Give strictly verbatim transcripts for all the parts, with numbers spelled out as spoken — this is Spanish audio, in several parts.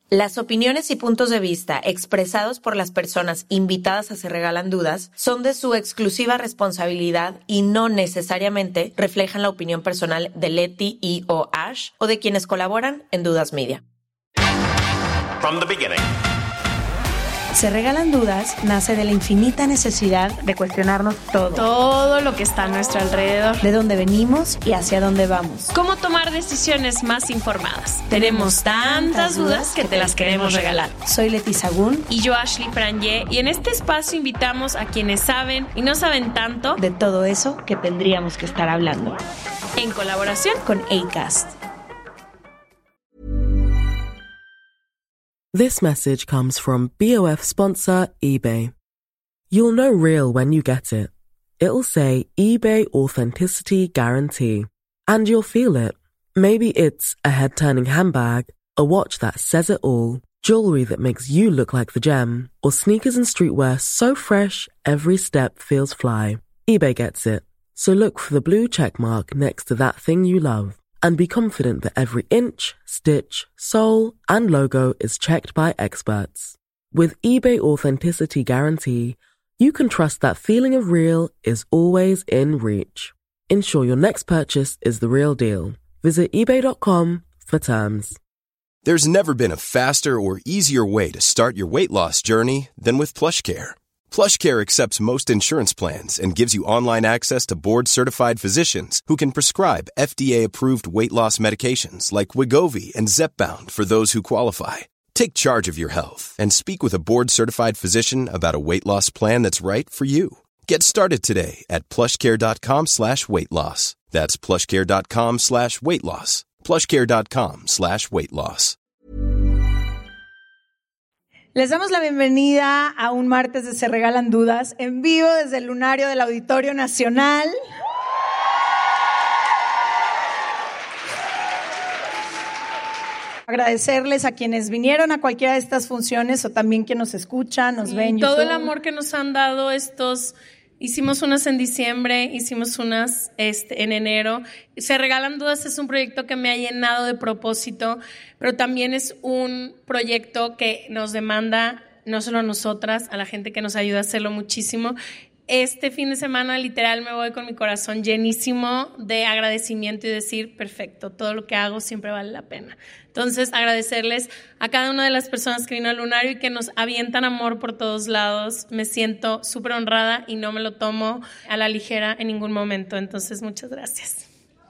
Las opiniones y puntos de vista expresados por las personas invitadas a Se Regalan Dudas son de su exclusiva responsabilidad y no necesariamente reflejan la opinión personal de Leti y o Ash o de quienes colaboran en Dudas Media. From the beginning. Se Regalan Dudas nace de la infinita necesidad de cuestionarnos todo. Todo lo que está a nuestro alrededor. De dónde venimos y hacia dónde vamos. Cómo tomar decisiones más informadas. Tenemos tantas dudas que te las queremos regalar. Soy Leti Sagún. Y yo, Ashley Franje. Y en este espacio invitamos a quienes saben y no saben tanto de todo eso que tendríamos que estar hablando. En colaboración con Acast. This message comes from B O F sponsor eBay. You'll know real when you get it. It'll say eBay Authenticity Guarantee. And you'll feel it. Maybe it's a head-turning handbag, a watch that says it all, jewelry that makes you look like the gem, or sneakers and streetwear so fresh every step feels fly. eBay gets it. So look for the blue check mark next to that thing you love. And be confident that every inch, stitch, sole, and logo is checked by experts. With eBay Authenticity Guarantee, you can trust that feeling of real is always in reach. Ensure your next purchase is the real deal. Visit ebay dot com for terms. There's never been a faster or easier way to start your weight loss journey than with PlushCare. PlushCare accepts most insurance plans and gives you online access to board-certified physicians who can prescribe F D A-approved weight loss medications like Wegovy and Zepbound for those who qualify. Take charge of your health and speak with a board-certified physician about a weight loss plan that's right for you. Get started today at plushcare.com slash weight loss. That's plushcare.com slash weight loss. plushcare.com slash weight loss. Les damos la bienvenida a un martes de Se Regalan Dudas, en vivo desde el lunario del Auditorio Nacional. Agradecerles a quienes vinieron a cualquiera de estas funciones o también quienes nos escuchan, nos sí, ven. Todo YouTube. El amor que nos han dado estos... Hicimos unas en diciembre, hicimos unas este, en enero. Se Regalan Dudas es un proyecto que me ha llenado de propósito, pero también es un proyecto que nos demanda, no solo a nosotras, a la gente que nos ayuda a hacerlo muchísimo. Este fin de semana literal me voy con mi corazón llenísimo de agradecimiento y decir, perfecto, todo lo que hago siempre vale la pena. Entonces, agradecerles a cada una de las personas que vino al lunario y que nos avientan amor por todos lados. Me siento súper honrada y no me lo tomo a la ligera en ningún momento. Entonces, muchas gracias.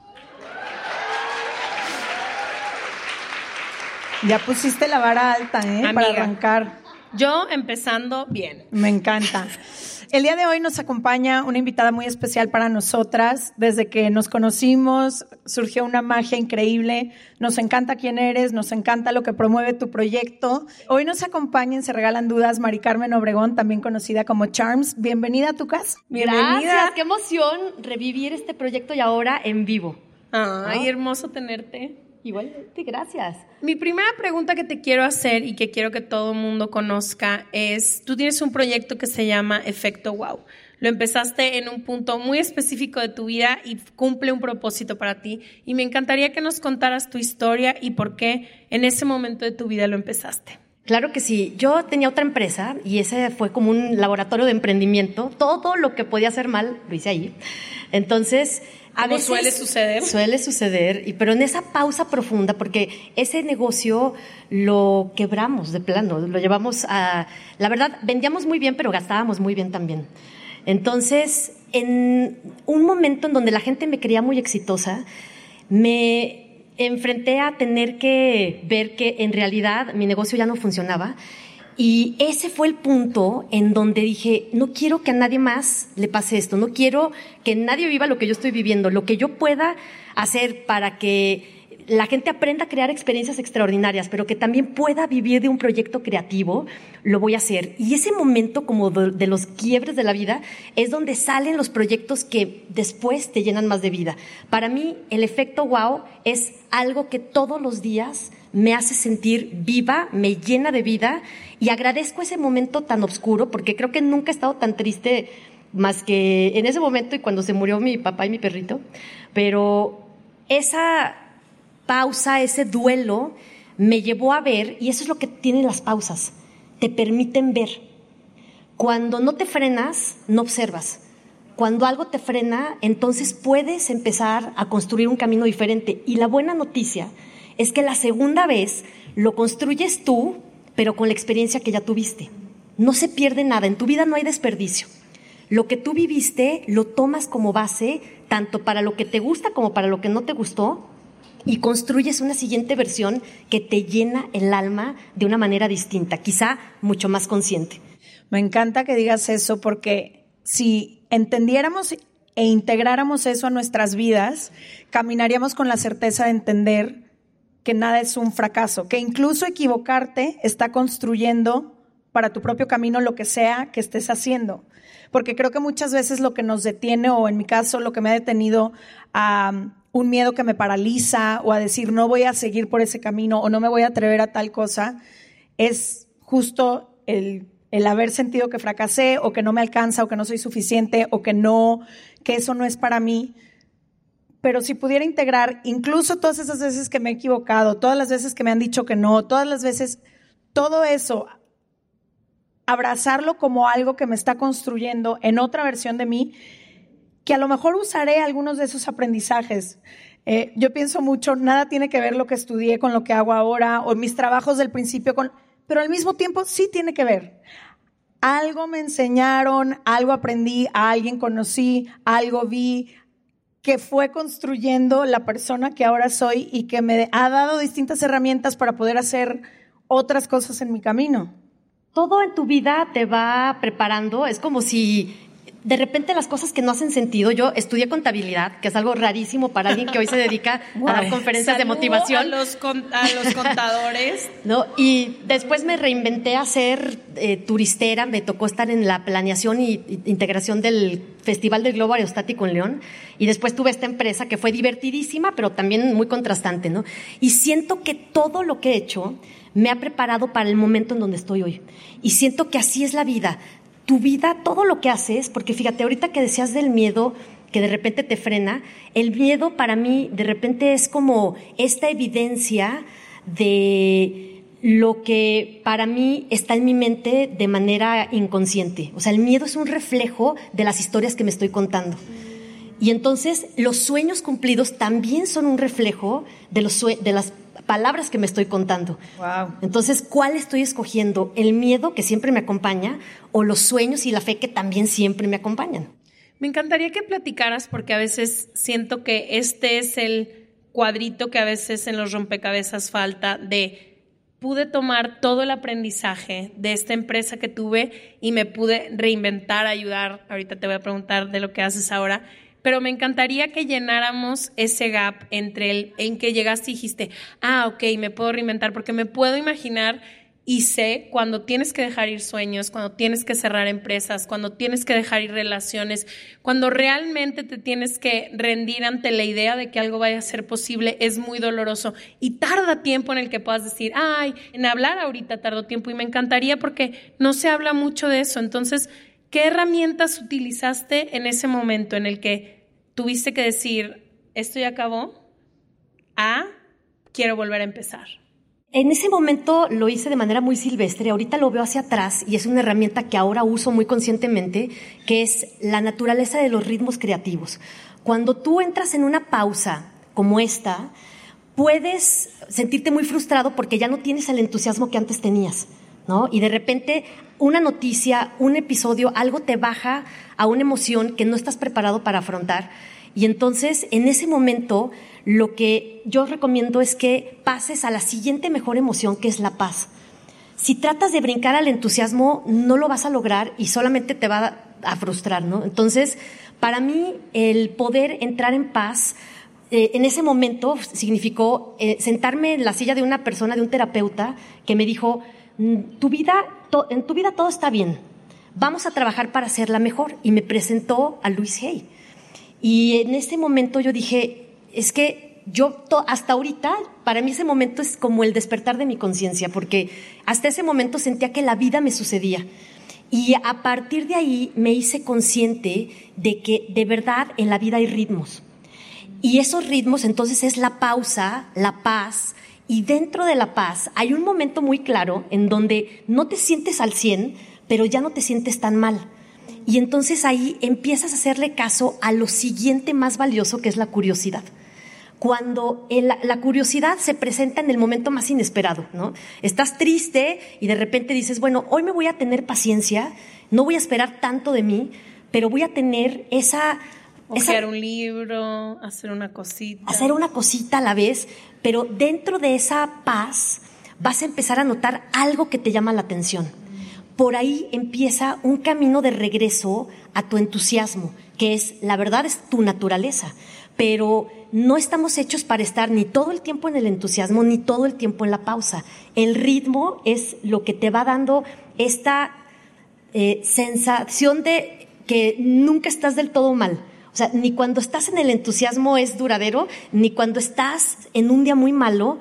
Ya pusiste la vara alta, ¿eh? Amiga, para arrancar. Yo empezando bien. Me encanta. El día de hoy nos acompaña una invitada muy especial para nosotras. Desde que nos conocimos, surgió una magia increíble. Nos encanta quién eres, nos encanta lo que promueve tu proyecto. Hoy nos acompaña en Se Regalan Dudas Mari Carmen Obregón, también conocida como Charms. Bienvenida a tu casa. Bienvenida. Gracias, qué emoción revivir este proyecto y ahora en vivo. Ay, ¿no? Hermoso tenerte. Igualmente, gracias. Mi primera pregunta que te quiero hacer y que quiero que todo el mundo conozca es, tú tienes un proyecto que se llama Efecto Wow. Lo empezaste en un punto muy específico de tu vida y cumple un propósito para ti. Y me encantaría que nos contaras tu historia y por qué en ese momento de tu vida lo empezaste. Claro que sí. Yo tenía otra empresa y ese fue como un laboratorio de emprendimiento. Todo lo que podía hacer mal lo hice ahí. Entonces... A Como veces suele suceder. Suele suceder, y, pero en esa pausa profunda, porque ese negocio lo quebramos de plano, lo llevamos a... La verdad, vendíamos muy bien, pero gastábamos muy bien también. Entonces, en un momento en donde la gente me creía muy exitosa, me enfrenté a tener que ver que en realidad mi negocio ya no funcionaba. Y ese fue el punto en donde dije, no quiero que a nadie más le pase esto, no quiero que nadie viva lo que yo estoy viviendo, lo que yo pueda hacer para que la gente aprenda a crear experiencias extraordinarias, pero que también pueda vivir de un proyecto creativo, lo voy a hacer. Y ese momento como de, de los quiebres de la vida es donde salen los proyectos que después te llenan más de vida. Para mí, el efecto wow es algo que todos los días me hace sentir viva, me llena de vida, y agradezco ese momento tan oscuro, porque creo que nunca he estado tan triste más que en ese momento y cuando se murió mi papá y mi perrito. Pero esa pausa, ese duelo, me llevó a ver, y eso es lo que tienen las pausas, te permiten ver. Cuando no te frenas, no observas. Cuando algo te frena, entonces puedes empezar a construir un camino diferente. Y la buena noticia es que la segunda vez lo construyes tú, pero con la experiencia que ya tuviste. No se pierde nada, en tu vida no hay desperdicio. Lo que tú viviste lo tomas como base, tanto para lo que te gusta como para lo que no te gustó, y construyes una siguiente versión que te llena el alma de una manera distinta, quizá mucho más consciente. Me encanta que digas eso, porque si entendiéramos e integráramos eso a nuestras vidas, caminaríamos con la certeza de entender que nada es un fracaso, que incluso equivocarte está construyendo para tu propio camino lo que sea que estés haciendo. Porque creo que muchas veces lo que nos detiene, o en mi caso lo que me ha detenido a um, un miedo que me paraliza, o a decir no voy a seguir por ese camino o no me voy a atrever a tal cosa, es justo el, el haber sentido que fracasé, o que no me alcanza, o que no soy suficiente, o que no, que eso no es para mí. Pero si pudiera integrar incluso todas esas veces que me he equivocado, todas las veces que me han dicho que no, todas las veces, todo eso, abrazarlo como algo que me está construyendo en otra versión de mí, que a lo mejor usaré algunos de esos aprendizajes. Eh, yo pienso mucho, nada tiene que ver lo que estudié con lo que hago ahora, o mis trabajos del principio, con, pero al mismo tiempo sí tiene que ver. Algo me enseñaron, algo aprendí, a alguien conocí, algo vi, que fue construyendo la persona que ahora soy y que me ha dado distintas herramientas para poder hacer otras cosas en mi camino. Todo en tu vida te va preparando, es como si de repente las cosas que no hacen sentido, yo estudié contabilidad, que es algo rarísimo para alguien que hoy se dedica wow. a dar conferencias Saludo de motivación. A los, con, a los contadores. ¿No? Y después me reinventé a ser eh, turistera, me tocó estar en la planeación y, y integración del Festival del Globo Aerostático en León, y después tuve esta empresa que fue divertidísima, pero también muy contrastante, ¿no? Y siento que todo lo que he hecho me ha preparado para el momento en donde estoy hoy. Y siento que así es la vida. Tu vida, todo lo que haces, porque fíjate, ahorita que decías del miedo que de repente te frena, el miedo para mí de repente es como esta evidencia de lo que para mí está en mi mente de manera inconsciente. O sea, el miedo es un reflejo de las historias que me estoy contando. Y entonces los sueños cumplidos también son un reflejo de, los sue- de las palabras que me estoy contando. Wow. Entonces, ¿cuál estoy escogiendo? ¿El miedo que siempre me acompaña o los sueños y la fe que también siempre me acompañan? Me encantaría que platicaras, porque a veces siento que este es el cuadrito que a veces en los rompecabezas falta, de pude tomar todo el aprendizaje de esta empresa que tuve y me pude reinventar, ayudar. Ahorita te voy a preguntar de lo que haces ahora. Pero me encantaría que llenáramos ese gap entre el en que llegaste y dijiste, ah, ok, me puedo reinventar, porque me puedo imaginar y sé cuando tienes que dejar ir sueños, cuando tienes que cerrar empresas, cuando tienes que dejar ir relaciones, cuando realmente te tienes que rendir ante la idea de que algo vaya a ser posible, es muy doloroso y tarda tiempo en el que puedas decir, ay, en hablar ahorita tardó tiempo, y me encantaría porque no se habla mucho de eso. Entonces, ¿qué herramientas utilizaste en ese momento en el que tuviste que decir, esto ya acabó, a quiero volver a empezar? En ese momento lo hice de manera muy silvestre, ahorita lo veo hacia atrás y es una herramienta que ahora uso muy conscientemente, que es la naturaleza de los ritmos creativos. Cuando tú entras en una pausa como esta, puedes sentirte muy frustrado porque ya no tienes el entusiasmo que antes tenías, ¿no? Y de repente una noticia, un episodio, algo te baja a una emoción que no estás preparado para afrontar. Y entonces, en ese momento, lo que yo recomiendo es que pases a la siguiente mejor emoción, que es la paz. Si tratas de brincar al entusiasmo, no lo vas a lograr y solamente te va a frustrar, ¿no? Entonces, para mí, el poder entrar en paz, eh, en ese momento significó eh, sentarme en la silla de una persona, de un terapeuta, que me dijo, tu vida, to, en tu vida todo está bien, vamos a trabajar para hacerla mejor. Y me presentó a Louise Hay. Y en ese momento yo dije, es que yo to, hasta ahorita, para mí ese momento es como el despertar de mi conciencia, porque hasta ese momento sentía que la vida me sucedía. Y a partir de ahí me hice consciente de que de verdad en la vida hay ritmos. Y esos ritmos entonces es la pausa, la paz Y dentro de la paz hay un momento muy claro en donde no te sientes al cien, pero ya no te sientes tan mal. Y entonces ahí empiezas a hacerle caso a lo siguiente más valioso, que es la curiosidad. Cuando el, la curiosidad se presenta en el momento más inesperado, ¿no? Estás triste y de repente dices, bueno, hoy me voy a tener paciencia, no voy a esperar tanto de mí, pero voy a tener esa... Ojear esa, un libro, hacer una cosita. Hacer una cosita a la vez, pero dentro de esa paz vas a empezar a notar algo que te llama la atención. Por ahí empieza un camino de regreso a tu entusiasmo, que es, la verdad, es tu naturaleza. Pero no estamos hechos para estar ni todo el tiempo en el entusiasmo, ni todo el tiempo en la pausa. El ritmo es lo que te va dando esta eh, sensación de que nunca estás del todo mal. O sea, ni cuando estás en el entusiasmo es duradero, ni cuando estás en un día muy malo,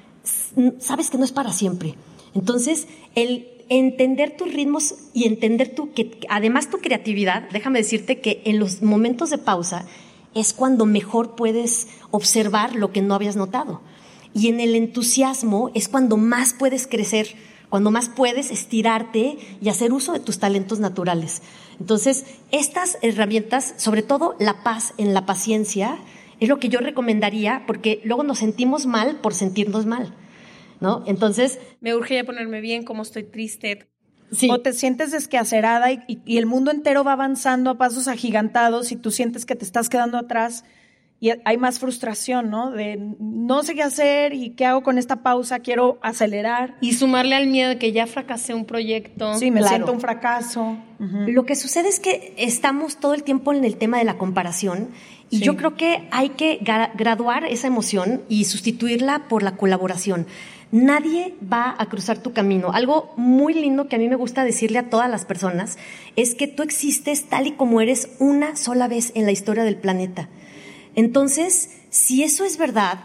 sabes que no es para siempre. Entonces, el entender tus ritmos y entender tu, que además tu creatividad, déjame decirte que en los momentos de pausa es cuando mejor puedes observar lo que no habías notado. Y en el entusiasmo es cuando más puedes crecer, cuando más puedes estirarte y hacer uso de tus talentos naturales. Entonces, estas herramientas, sobre todo la paz en la paciencia, es lo que yo recomendaría, porque luego nos sentimos mal por sentirnos mal, ¿no? Entonces, me urge ya ponerme bien, como estoy triste. Sí. O te sientes desquacerada y, y, y el mundo entero va avanzando a pasos agigantados y tú sientes que te estás quedando atrás y hay más frustración, ¿no? De no sé qué hacer y qué hago con esta pausa, quiero acelerar. Y sumarle al miedo de que ya fracasé un proyecto. Sí, me claro. siento un fracaso. Uh-huh. Lo que sucede es que estamos todo el tiempo en el tema de la comparación y sí. Yo creo que hay que gra- graduar esa emoción y sustituirla por la colaboración. Nadie va a cruzar tu camino. Algo muy lindo que a mí me gusta decirle a todas las personas es que tú existes tal y como eres una sola vez en la historia del planeta. Entonces, si eso es verdad,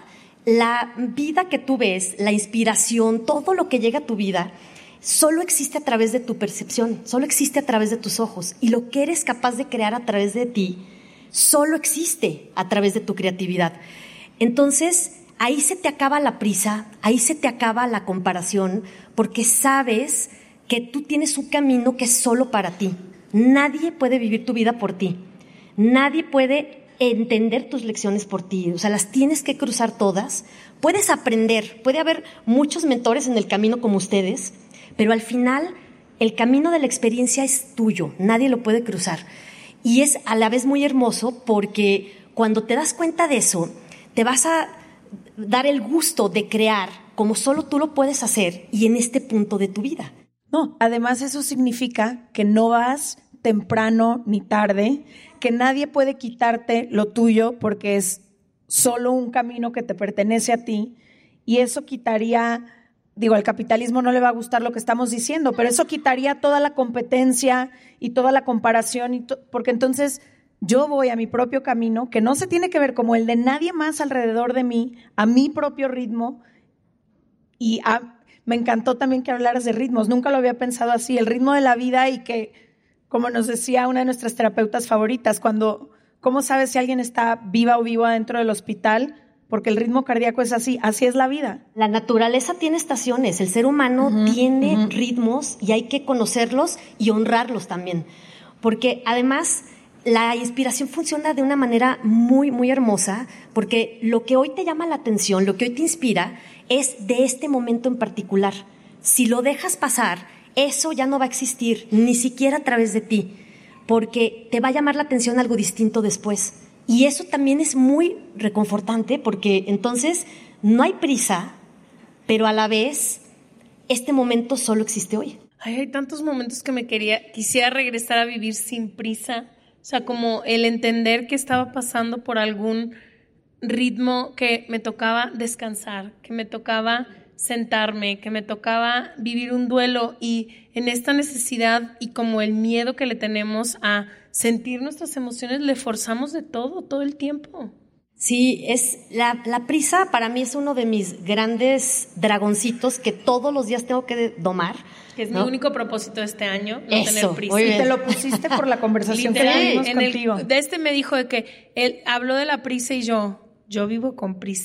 la vida que tú ves, la inspiración, todo lo que llega a tu vida, solo existe a través de tu percepción, solo existe a través de tus ojos. Y lo que eres capaz de crear a través de ti, solo existe a través de tu creatividad. Entonces, ahí se te acaba la prisa, ahí se te acaba la comparación, porque sabes que tú tienes un camino que es solo para ti. Nadie puede vivir tu vida por ti. Nadie puede entender tus lecciones por ti, o sea, las tienes que cruzar todas. Puedes aprender, puede haber muchos mentores en el camino como ustedes, pero al final el camino de la experiencia es tuyo, nadie lo puede cruzar. Y es a la vez muy hermoso porque cuando te das cuenta de eso, te vas a dar el gusto de crear como solo tú lo puedes hacer y en este punto de tu vida. No, además eso significa que no vas temprano ni tarde, que nadie puede quitarte lo tuyo porque es solo un camino que te pertenece a ti y eso quitaría, digo, al capitalismo no le va a gustar lo que estamos diciendo, pero eso quitaría toda la competencia y toda la comparación, y to- porque entonces yo voy a mi propio camino, que no se tiene que ver como el de nadie más alrededor de mí, a mi propio ritmo, y a, me encantó también que hablaras de ritmos, nunca lo había pensado así, el ritmo de la vida y que, como nos decía una de nuestras terapeutas favoritas, cuando, ¿cómo sabes si alguien está viva o vivo adentro del hospital? Porque el ritmo cardíaco es así, así es la vida. La naturaleza tiene estaciones, el ser humano uh-huh, tiene uh-huh. ritmos y hay que conocerlos y honrarlos también, porque además la inspiración funciona de una manera muy, muy hermosa, porque lo que hoy te llama la atención, lo que hoy te inspira, es de este momento en particular. Si lo dejas pasar, eso ya no va a existir, ni siquiera a través de ti, porque te va a llamar la atención algo distinto después. Y eso también es muy reconfortante, porque entonces no hay prisa, pero a la vez este momento solo existe hoy. Ay, hay tantos momentos que me quería, quisiera regresar a vivir sin prisa. O sea, como el entender que estaba pasando por algún ritmo, que me tocaba descansar, que me tocaba sentarme, que me tocaba vivir un duelo, y en esta necesidad y como el miedo que le tenemos a sentir nuestras emociones, le forzamos de todo, todo el tiempo. Sí, es la, la prisa para mí es uno de mis grandes dragoncitos que todos los días tengo que domar. Que es ¿no? mi único propósito de este año, no Eso, tener prisa. Y te lo pusiste por la conversación que tuvimos en contigo. El, de este me dijo de que él habló de la prisa y yo, yo vivo con prisa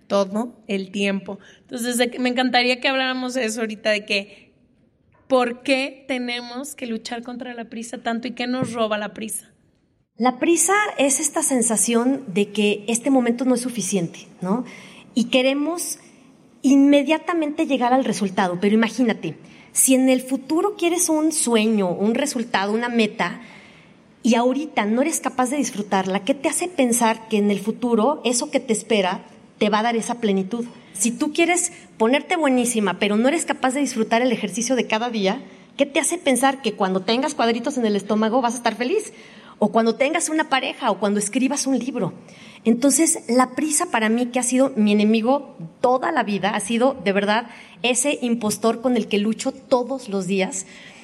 todo el tiempo. Entonces, de que me encantaría que habláramos de eso ahorita, de que ¿por qué tenemos que luchar contra la prisa tanto y qué nos roba la prisa? La prisa es esta sensación de que este momento no es suficiente, ¿no? Y queremos inmediatamente llegar al resultado, pero imagínate, si en el futuro quieres un sueño, un resultado, una meta, y ahorita no eres capaz de disfrutarla, ¿qué te hace pensar que en el futuro eso que te espera te va a dar esa plenitud? Si tú quieres ponerte buenísima, pero no eres capaz de disfrutar el ejercicio de cada día, ¿qué te hace pensar que cuando tengas cuadritos en el estómago vas a estar feliz? O cuando tengas una pareja, o cuando escribas un libro. Entonces, la prisa para mí, que ha sido mi enemigo toda la vida, ha sido de verdad ese impostor con el que lucho todos los días.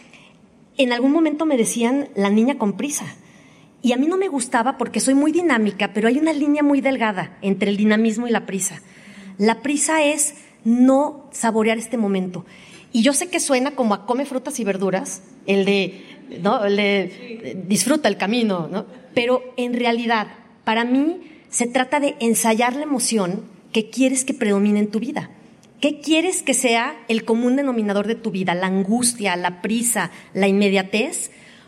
En algún momento me decían la niña con prisa. Y a mí no me gustaba porque soy muy dinámica, pero hay una línea muy delgada entre el dinamismo y la prisa. La prisa es no saborear este momento. Y yo sé que suena como a come frutas y verduras, el de, ¿no? el de disfruta el camino, ¿no? Pero en realidad, para mí, se trata de ensayar la emoción que quieres que predomine en tu vida. ¿Qué quieres que sea el común denominador de tu vida? ¿La angustia, la prisa, la inmediatez?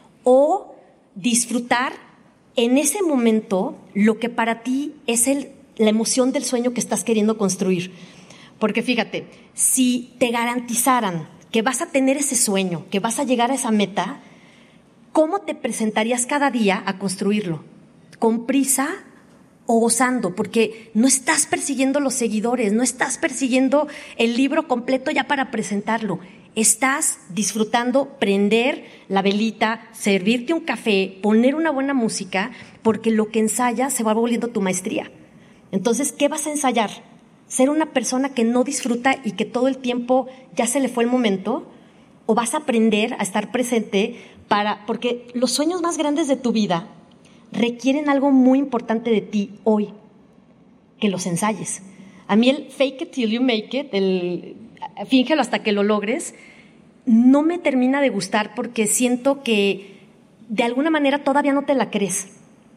¿O disfrutar en ese momento lo que para ti es el, la emoción del sueño que estás queriendo construir? Porque fíjate, si te garantizaran que vas a tener ese sueño, que vas a llegar a esa meta, ¿cómo te presentarías cada día a construirlo? ¿Con prisa o gozando? Porque no estás persiguiendo los seguidores, no estás persiguiendo el libro completo ya para presentarlo. Estás disfrutando prender la velita, servirte un café, poner una buena música, porque lo que ensayas se va volviendo tu maestría. Entonces, ¿qué vas a ensayar? ¿Ser una persona que no disfruta y que todo el tiempo ya se le fue el momento? ¿O vas a aprender a estar presente para...? Porque los sueños más grandes de tu vida requieren algo muy importante de ti hoy, que los ensayes. A mí el fake it till you make it, el fíngelo hasta que lo logres, no me termina de gustar porque siento que de alguna manera todavía no te la crees.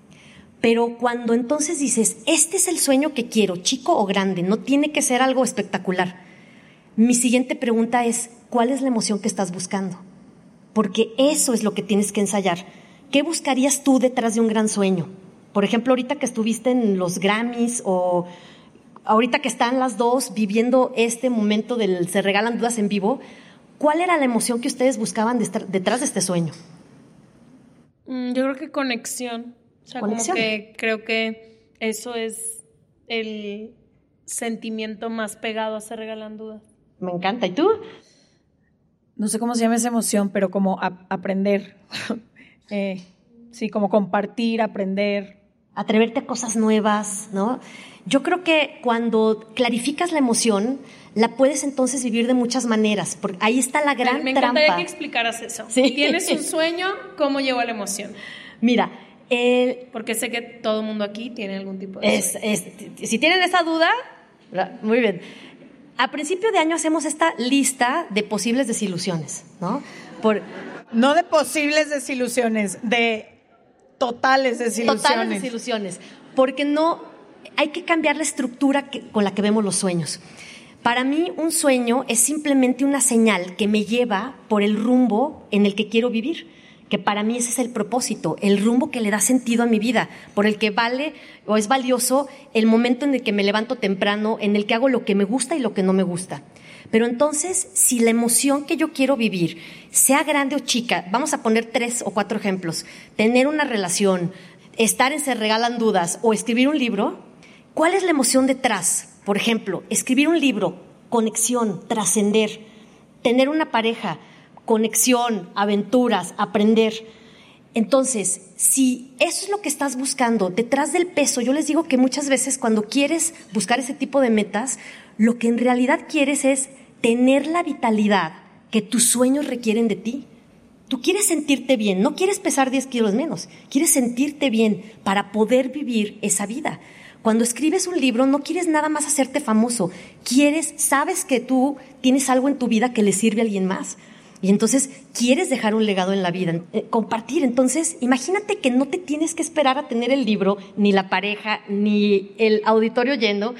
Pero cuando entonces dices, este es el sueño que quiero, chico o grande, no tiene que ser algo espectacular. Mi siguiente pregunta es, ¿cuál es la emoción que estás buscando? Porque eso es lo que tienes que ensayar. ¿Qué buscarías tú detrás de un gran sueño? Por ejemplo, ahorita que estuviste en los Grammys o ahorita que están las dos viviendo este momento del Se Regalan Dudas en vivo, ¿cuál era la emoción que ustedes buscaban detrás de este sueño? Yo creo que conexión. O sea, ¿Conexión? Como que creo que eso es el sentimiento más pegado a Se Regalan Dudas. Me encanta. ¿Y tú? No sé cómo se llama esa emoción, pero como a- aprender. eh, sí, como compartir, aprender. Atreverte a cosas nuevas, ¿no? Yo creo que cuando clarificas la emoción, la puedes entonces vivir de muchas maneras, porque ahí está la gran Me trampa. encantaría que explicaras eso. Sí. ¿Tienes un sueño? ¿Cómo llegó a la emoción? Mira, el, Porque sé que todo el mundo aquí tiene algún tipo de es, sueño. es, si tienen esa duda, muy bien. A principio de año hacemos esta lista de posibles desilusiones, ¿no? Por No de posibles desilusiones, de totales desilusiones. totales desilusiones, porque no hay que cambiar la estructura que, con la que vemos los sueños. Para mí, un sueño es simplemente una señal que me lleva por el rumbo en el que quiero vivir, que para mí ese es el propósito, el rumbo que le da sentido a mi vida, por el que vale o es valioso el momento en el que me levanto temprano, en el que hago lo que me gusta y lo que no me gusta. Pero entonces, si la emoción que yo quiero vivir, sea grande o chica, vamos a poner tres o cuatro ejemplos, tener una relación, estar en Se Regalan Dudas o escribir un libro, ¿cuál es la emoción detrás? Por ejemplo, escribir un libro, conexión, trascender, tener una pareja, conexión, aventuras, aprender. Entonces, si eso es lo que estás buscando, detrás del peso, yo les digo que muchas veces cuando quieres buscar ese tipo de metas, lo que en realidad quieres es tener la vitalidad que tus sueños requieren de ti. Tú quieres sentirte bien, no quieres pesar diez kilos menos, quieres sentirte bien para poder vivir esa vida. Cuando escribes un libro no quieres nada más hacerte famoso, quieres, sabes que tú tienes algo en tu vida que le sirve a alguien más. Y entonces quieres dejar un legado en la vida, eh, compartir. Entonces, imagínate que no te tienes que esperar a tener el libro, ni la pareja, ni el auditorio lleno.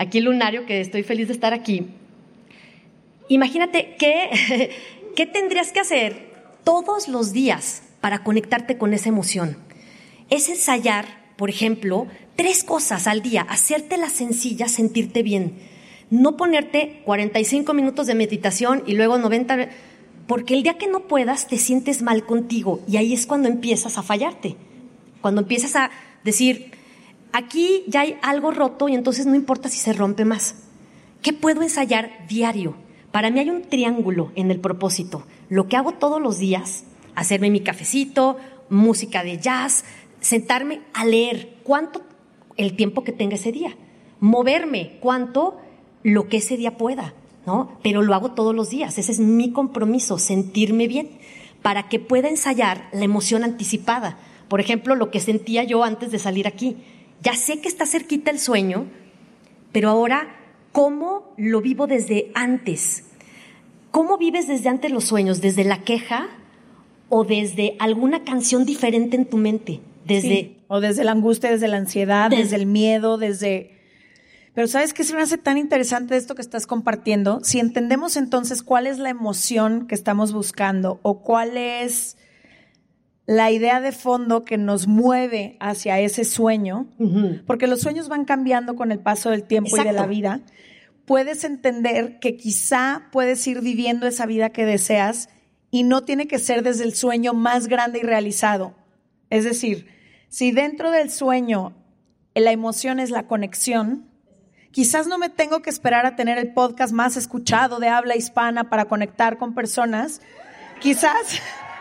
aquí lunario, que estoy feliz de estar aquí. Imagínate qué, qué tendrías que hacer todos los días para conectarte con esa emoción. Es ensayar, por ejemplo, tres cosas al día, hacértelas sencillas, sentirte bien. No ponerte cuarenta y cinco minutos de meditación y luego noventa, porque el día que no puedas te sientes mal contigo y ahí es cuando empiezas a fallarte. Cuando empiezas a decir, aquí ya hay algo roto y entonces no importa si se rompe más. ¿Qué puedo ensayar diario? Para mí hay un triángulo en el propósito. Lo que hago todos los días, hacerme mi cafecito, música de jazz, sentarme a leer cuánto el tiempo que tenga ese día, moverme cuánto lo que ese día pueda, ¿no? Pero lo hago todos los días, ese es mi compromiso, sentirme bien, para que pueda ensayar la emoción anticipada. Por ejemplo, lo que sentía yo antes de salir aquí. Ya sé que está cerquita el sueño, pero ahora, ¿cómo lo vivo desde antes? ¿Cómo vives desde antes los sueños? ¿Desde la queja o desde alguna canción diferente en tu mente? Desde, sí, o desde la angustia, desde la ansiedad, desde, desde el miedo, desde... Pero ¿sabes qué se me hace tan interesante esto que estás compartiendo? Si entendemos entonces cuál es la emoción que estamos buscando o cuál es la idea de fondo que nos mueve hacia ese sueño, uh-huh. porque los sueños van cambiando con el paso del tiempo Exacto. y de la vida, puedes entender que quizá puedes ir viviendo esa vida que deseas y no tiene que ser desde el sueño más grande y realizado. Es decir, si dentro del sueño la emoción es la conexión, quizás no me tengo que esperar a tener el podcast más escuchado de habla hispana para conectar con personas. Quizás...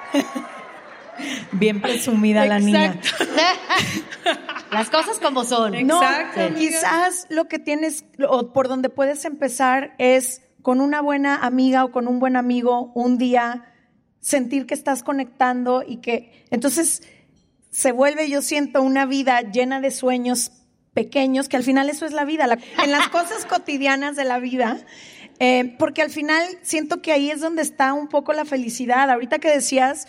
Bien presumida la niña. Las cosas como son. No, Exacto. Quizás lo que tienes, o por donde puedes empezar es con una buena amiga o con un buen amigo un día sentir que estás conectando y que entonces se vuelve, yo siento, una vida llena de sueños pequeños, que al final eso es la vida, la, en las cosas cotidianas de la vida, eh, porque al final siento que ahí es donde está un poco la felicidad. Ahorita que decías,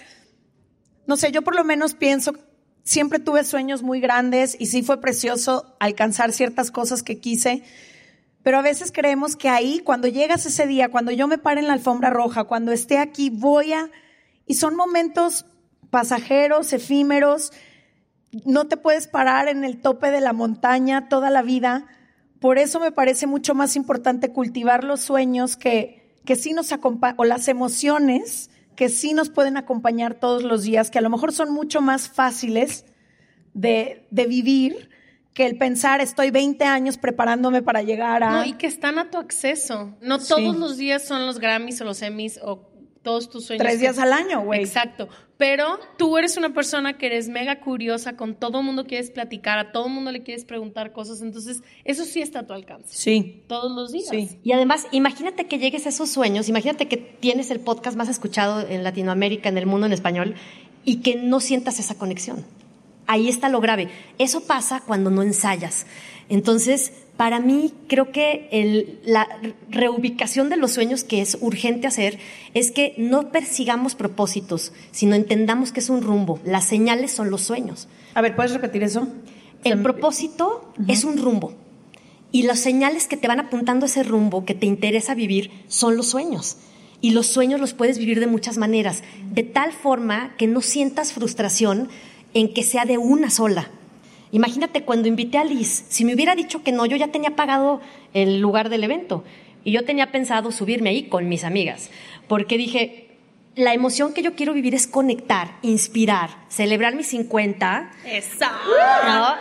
no sé, yo por lo menos pienso, siempre tuve sueños muy grandes y sí fue precioso alcanzar ciertas cosas que quise, pero a veces creemos que ahí, cuando llegas ese día, cuando yo me pare en la alfombra roja, cuando esté aquí, voy a... Y son momentos pasajeros, efímeros, no te puedes parar en el tope de la montaña toda la vida. Por eso me parece mucho más importante cultivar los sueños que, que sí nos acompañan, o las emociones que sí nos pueden acompañar todos los días, que a lo mejor son mucho más fáciles de, de vivir que el pensar estoy veinte años preparándome para llegar a... No, y que están a tu acceso. No Sí. todos los días son los Grammys o los Emmys o todos tus sueños. Tres días que... al año, güey. Exacto. Pero tú eres una persona que eres mega curiosa, con todo el mundo quieres platicar, a todo el mundo le quieres preguntar cosas, entonces eso sí está a tu alcance. Sí. Todos los días. Sí. Y además, imagínate que llegues a esos sueños, imagínate que tienes el podcast más escuchado en Latinoamérica, en el mundo en español, y que no sientas esa conexión. Ahí está lo grave. Eso pasa cuando no ensayas. Entonces, para mí, creo que el, la reubicación de los sueños que es urgente hacer es que no persigamos propósitos, sino entendamos que es un rumbo. Las señales son los sueños. A ver, ¿puedes repetir eso? El propósito uh-huh. es un rumbo. Y las señales que te van apuntando a ese rumbo que te interesa vivir son los sueños. Y los sueños los puedes vivir de muchas maneras, de tal forma que no sientas frustración en que sea de una sola. Imagínate cuando invité a Liz, si me hubiera dicho que no, yo ya tenía pagado el lugar del evento y yo tenía pensado subirme ahí con mis amigas, porque dije, la emoción que yo quiero vivir es conectar, inspirar, celebrar mis cincuenta. Exacto. ¿No?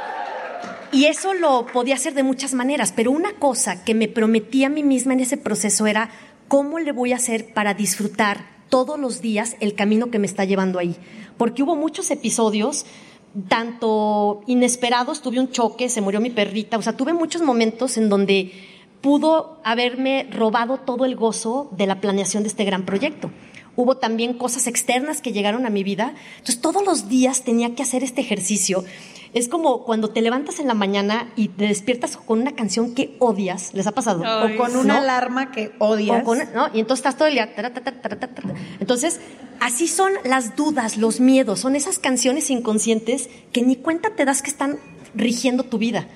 Y eso lo podía hacer de muchas maneras, pero una cosa que me prometí a mí misma en ese proceso era cómo le voy a hacer para disfrutar todos los días el camino que me está llevando ahí, porque hubo muchos episodios tanto inesperados, tuve un choque, se murió mi perrita, o sea, tuve muchos momentos en donde pudo haberme robado todo el gozo de la planeación de este gran proyecto. Hubo también cosas externas que llegaron a mi vida, entonces todos los días tenía que hacer este ejercicio. Es como cuando te levantas en la mañana y te despiertas con una canción que odias, ¿les ha pasado? Ay, o con una ¿no? alarma que odias. O con, ¿no? Y entonces estás todo el día. Tara, tara, tara, tara, tara. Entonces, así son las dudas, los miedos, son esas canciones inconscientes que ni cuenta te das que están rigiendo tu vida.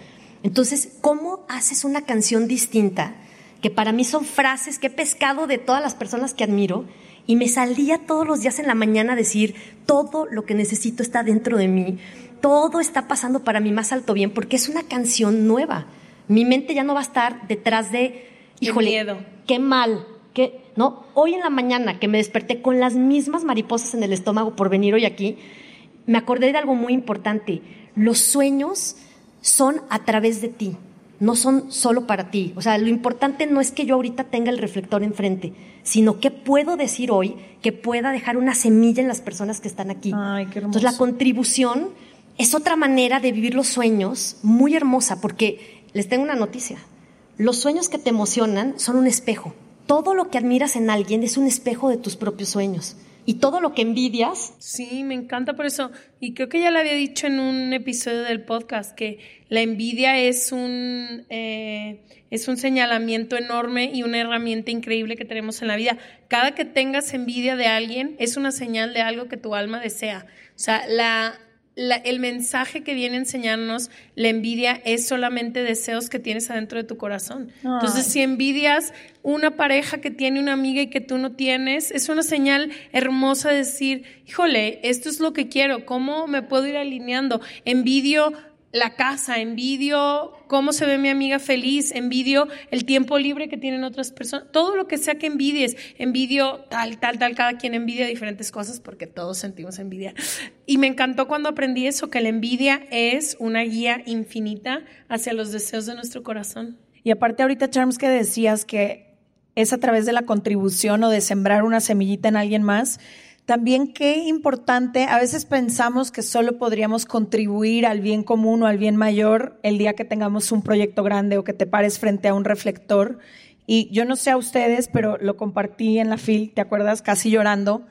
Entonces, ¿cómo haces una canción distinta? Que para mí son frases que he pescado de todas las personas que admiro y me salía todos los días en la mañana a decir, todo lo que necesito está dentro de mí, todo está pasando para mi más alto bien, porque es una canción nueva. Mi mente ya no va a estar detrás de, híjole, qué miedo, qué mal, qué, ¿no? Hoy en la mañana que me desperté con las mismas mariposas en el estómago por venir hoy aquí, me acordé de algo muy importante. Los sueños son a través de ti, no son solo para ti. O sea, lo importante no es que yo ahorita tenga el reflector enfrente, sino que puedo decir hoy que pueda dejar una semilla en las personas que están aquí. Ay, qué hermoso. Entonces, la contribución es otra manera de vivir los sueños muy hermosa, porque les tengo una noticia. Los sueños que te emocionan son un espejo. Todo lo que admiras en alguien es un espejo de tus propios sueños. Y todo lo que envidias... Sí, me encanta por eso. Y creo que ya lo había dicho en un episodio del podcast, que la envidia es un, eh, es un señalamiento enorme y una herramienta increíble que tenemos en la vida. Cada que tengas envidia de alguien es una señal de algo que tu alma desea. O sea, la... La, el mensaje que viene a enseñarnos la envidia es solamente deseos que tienes adentro de tu corazón. Ay. Entonces, si envidias una pareja que tiene una amiga y que tú no tienes, es una señal hermosa de decir, híjole, esto es lo que quiero, ¿cómo me puedo ir alineando? Envidio la casa, envidio cómo se ve mi amiga feliz, envidio el tiempo libre que tienen otras personas, todo lo que sea que envidies, envidio tal, tal, tal, cada quien envidia diferentes cosas porque todos sentimos envidia. Y me encantó cuando aprendí eso, que la envidia es una guía infinita hacia los deseos de nuestro corazón. Y aparte ahorita, Charms, que decías que es a través de la contribución o de sembrar una semillita en alguien más. También qué importante, a veces pensamos que solo podríamos contribuir al bien común o al bien mayor el día que tengamos un proyecto grande o que te pares frente a un reflector. Y yo no sé a ustedes, pero lo compartí en la F I L, ¿te acuerdas? Casi llorando.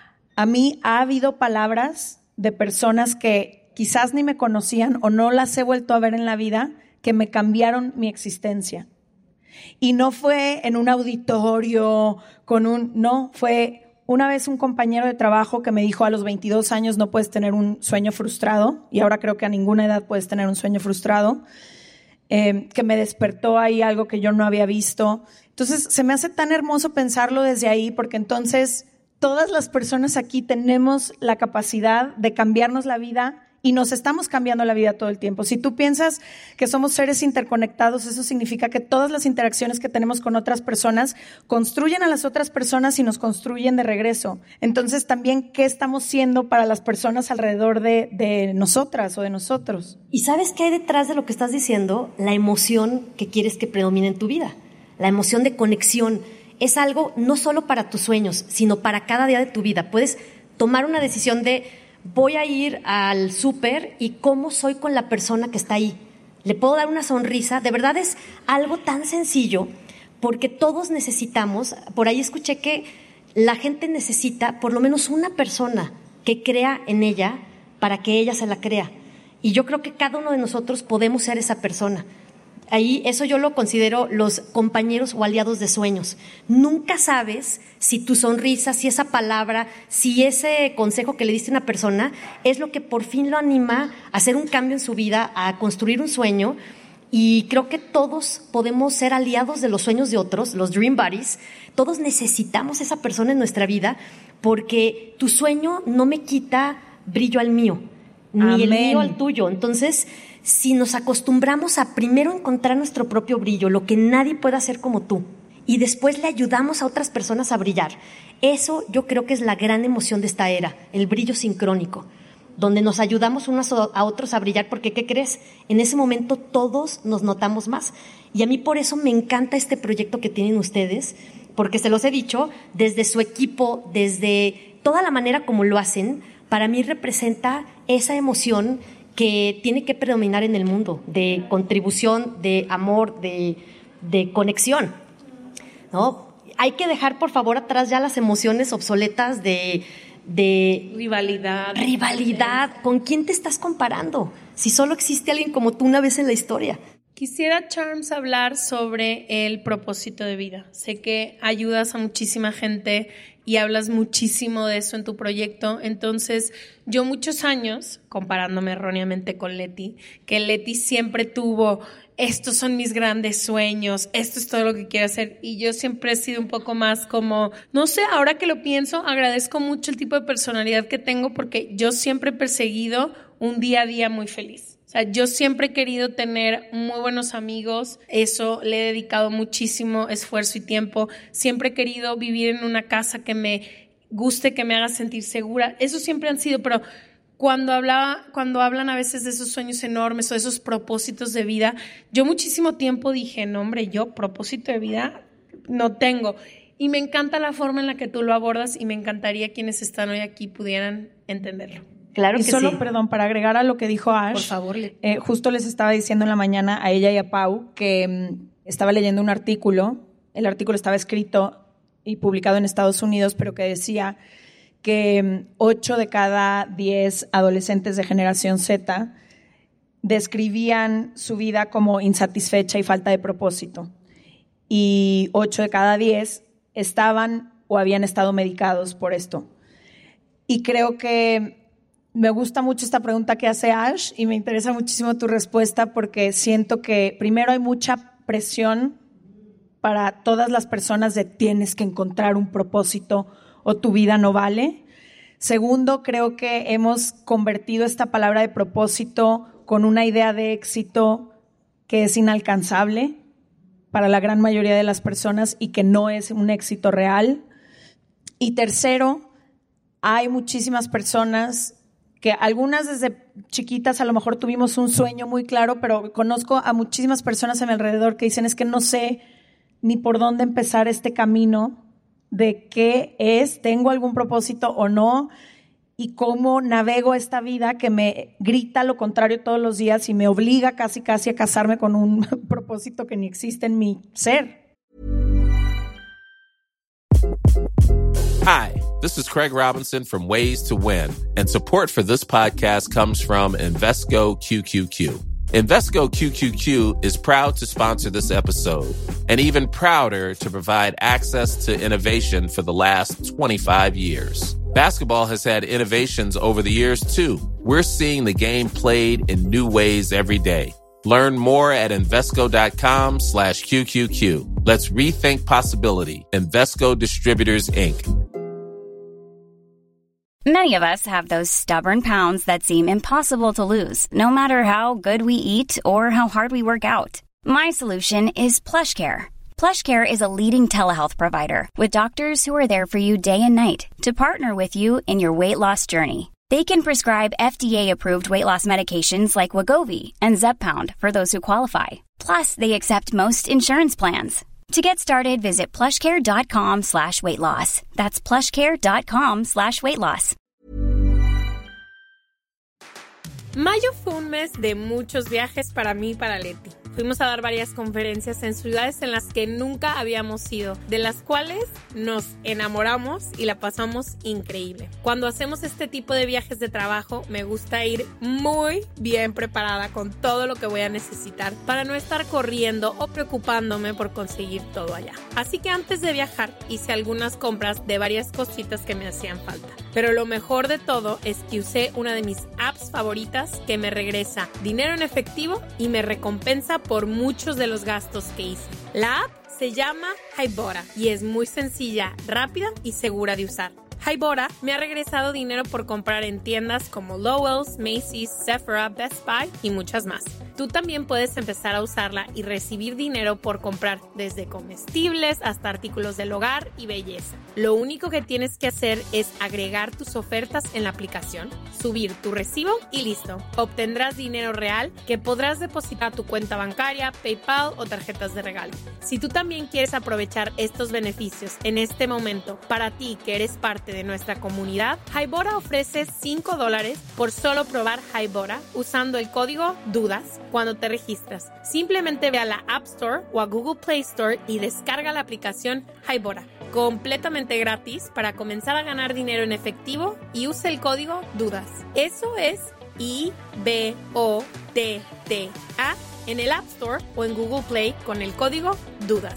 A mí ha habido palabras de personas que quizás ni me conocían o no las he vuelto a ver en la vida, que me cambiaron mi existencia. Y no fue en un auditorio, con un, no, fue... Una vez un compañero de trabajo que me dijo a los veintidós años no puedes tener un sueño frustrado, y ahora creo que a ninguna edad puedes tener un sueño frustrado, eh, que me despertó ahí algo que yo no había visto. Entonces se me hace tan hermoso pensarlo desde ahí, porque entonces todas las personas aquí tenemos la capacidad de cambiarnos la vida y nos estamos cambiando la vida todo el tiempo. Si tú piensas que somos seres interconectados, eso significa que todas las interacciones que tenemos con otras personas construyen a las otras personas y nos construyen de regreso. Entonces, también, ¿qué estamos siendo para las personas alrededor de, de nosotras o de nosotros? ¿Y sabes qué hay detrás de lo que estás diciendo? La emoción que quieres que predomine en tu vida. La emoción de conexión. Es algo no solo para tus sueños, sino para cada día de tu vida. Puedes tomar una decisión de... voy a ir al súper y cómo soy con la persona que está ahí. ¿Le puedo dar una sonrisa? De verdad es algo tan sencillo, porque todos necesitamos, por ahí escuché que la gente necesita por lo menos una persona que crea en ella para que ella se la crea. Y yo creo que cada uno de nosotros podemos ser esa persona. Ahí eso yo lo considero los compañeros o aliados de sueños. Nunca sabes si tu sonrisa, si esa palabra, si ese consejo que le diste a una persona es lo que por fin lo anima a hacer un cambio en su vida, a construir un sueño. Y creo que todos podemos ser aliados de los sueños de otros, los dream buddies. Todos necesitamos esa persona en nuestra vida, porque tu sueño no me quita brillo al mío, ni Amén. El mío al tuyo. Entonces, si nos acostumbramos a primero encontrar nuestro propio brillo, lo que nadie puede hacer como tú, y después le ayudamos a otras personas a brillar, eso yo creo que es la gran emoción de esta era, el brillo sincrónico, donde nos ayudamos unos a otros a brillar, porque ¿qué crees? En ese momento todos nos notamos más. Y a mí por eso me encanta este proyecto que tienen ustedes, porque se los he dicho, desde su equipo, desde toda la manera como lo hacen, para mí representa esa emoción que tiene que predominar en el mundo, de contribución, de amor, de, de conexión, ¿no? Hay que dejar, por favor, atrás ya las emociones obsoletas de, de rivalidad. Rivalidad. ¿Con quién te estás comparando? Si solo existe alguien como tú una vez en la historia. Quisiera, Charms, hablar sobre el propósito de vida. Sé que ayudas a muchísima gente y hablas muchísimo de eso en tu proyecto. Entonces, yo muchos años, comparándome erróneamente con Leti, que Leti siempre tuvo, estos son mis grandes sueños, esto es todo lo que quiero hacer. Y yo siempre he sido un poco más como, no sé, ahora que lo pienso, agradezco mucho el tipo de personalidad que tengo porque yo siempre he perseguido un día a día muy feliz. O sea, yo siempre he querido tener muy buenos amigos, eso le he dedicado muchísimo esfuerzo y tiempo. Siempre he querido vivir en una casa que me guste, que me haga sentir segura. Eso siempre han sido, pero cuando hablaba, cuando hablan a veces de esos sueños enormes o de esos propósitos de vida, yo muchísimo tiempo dije, no hombre, yo propósito de vida no tengo. Y me encanta la forma en la que tú lo abordas y me encantaría quienes están hoy aquí pudieran entenderlo. Claro y que solo, sí. perdón, para agregar a lo que dijo Ash, Por favor. eh, justo les estaba diciendo en la mañana a ella y a Pau que mm, estaba leyendo un artículo, el artículo estaba escrito y publicado en Estados Unidos, pero que decía que ocho de cada diez adolescentes de generación Z describían su vida como insatisfecha y falta de propósito, y ocho de cada diez estaban o habían estado medicados por esto. Y creo que me gusta mucho esta pregunta que hace Ash y me interesa muchísimo tu respuesta porque siento que primero hay mucha presión para todas las personas de tienes que encontrar un propósito o tu vida no vale. Segundo, creo que hemos convertido esta palabra de propósito con una idea de éxito que es inalcanzable para la gran mayoría de las personas y que no es un éxito real. Y tercero, hay muchísimas personas que algunas desde chiquitas a lo mejor tuvimos un sueño muy claro, pero conozco a muchísimas personas a mi alrededor que dicen es que no sé ni por dónde empezar este camino de qué es, tengo algún propósito o no, y cómo navego esta vida que me grita lo contrario todos los días y me obliga casi casi a casarme con un propósito que ni existe en mi ser. Hi, this is Craig Robinson from Ways to Win, and support for this podcast comes from Invesco Q Q Q. Invesco Q Q Q is proud to sponsor this episode, and even prouder to provide access to innovation for the last twenty-five years. Basketball has had innovations over the years, too. We're seeing the game played in new ways every day. Learn more at Invesco.com slash QQQ. Let's rethink possibility. Invesco Distributors, Incorporated. Many of us have those stubborn pounds that seem impossible to lose, no matter how good we eat or how hard we work out. My solution is PlushCare. PlushCare is a leading telehealth provider with doctors who are there for you day and night to partner with you in your weight loss journey. They can prescribe F D A-approved weight loss medications like Wegovy and Zepbound for those who qualify. Plus, they accept most insurance plans. To get started, visit plushcare.com slash weight loss. That's plushcare.com slash weight loss. Mayo fue un mes de muchos viajes para mí y para Leti. Fuimos a dar varias conferencias en ciudades en las que nunca habíamos ido, de las cuales nos enamoramos y la pasamos increíble. Cuando hacemos este tipo de viajes de trabajo, me gusta ir muy bien preparada con todo lo que voy a necesitar para no estar corriendo o preocupándome por conseguir todo allá. Así que antes de viajar hice algunas compras de varias cositas que me hacían falta. Pero lo mejor de todo es que usé una de mis apps favoritas que me regresa dinero en efectivo y me recompensa por muchos de los gastos que hice. La app se llama Hybora y es muy sencilla, rápida y segura de usar. Hybora me ha regresado dinero por comprar en tiendas como Lowell's, Macy's, Sephora, Best Buy y muchas más. Tú también puedes empezar a usarla y recibir dinero por comprar desde comestibles hasta artículos del hogar y belleza. Lo único que tienes que hacer es agregar tus ofertas en la aplicación, subir tu recibo y listo. Obtendrás dinero real que podrás depositar a tu cuenta bancaria, PayPal o tarjetas de regalo. Si tú también quieres aprovechar estos beneficios en este momento, para ti que eres parte de nuestra comunidad, Hybora ofrece cinco dólares por solo probar Hybora usando el código DUDAS cuando te registras. Simplemente ve a la App Store o a Google Play Store y descarga la aplicación Hybora, completamente gratis para comenzar a ganar dinero en efectivo, y usa el código DUDAS. Eso es I B O T T A en el App Store o en Google Play con el código DUDAS.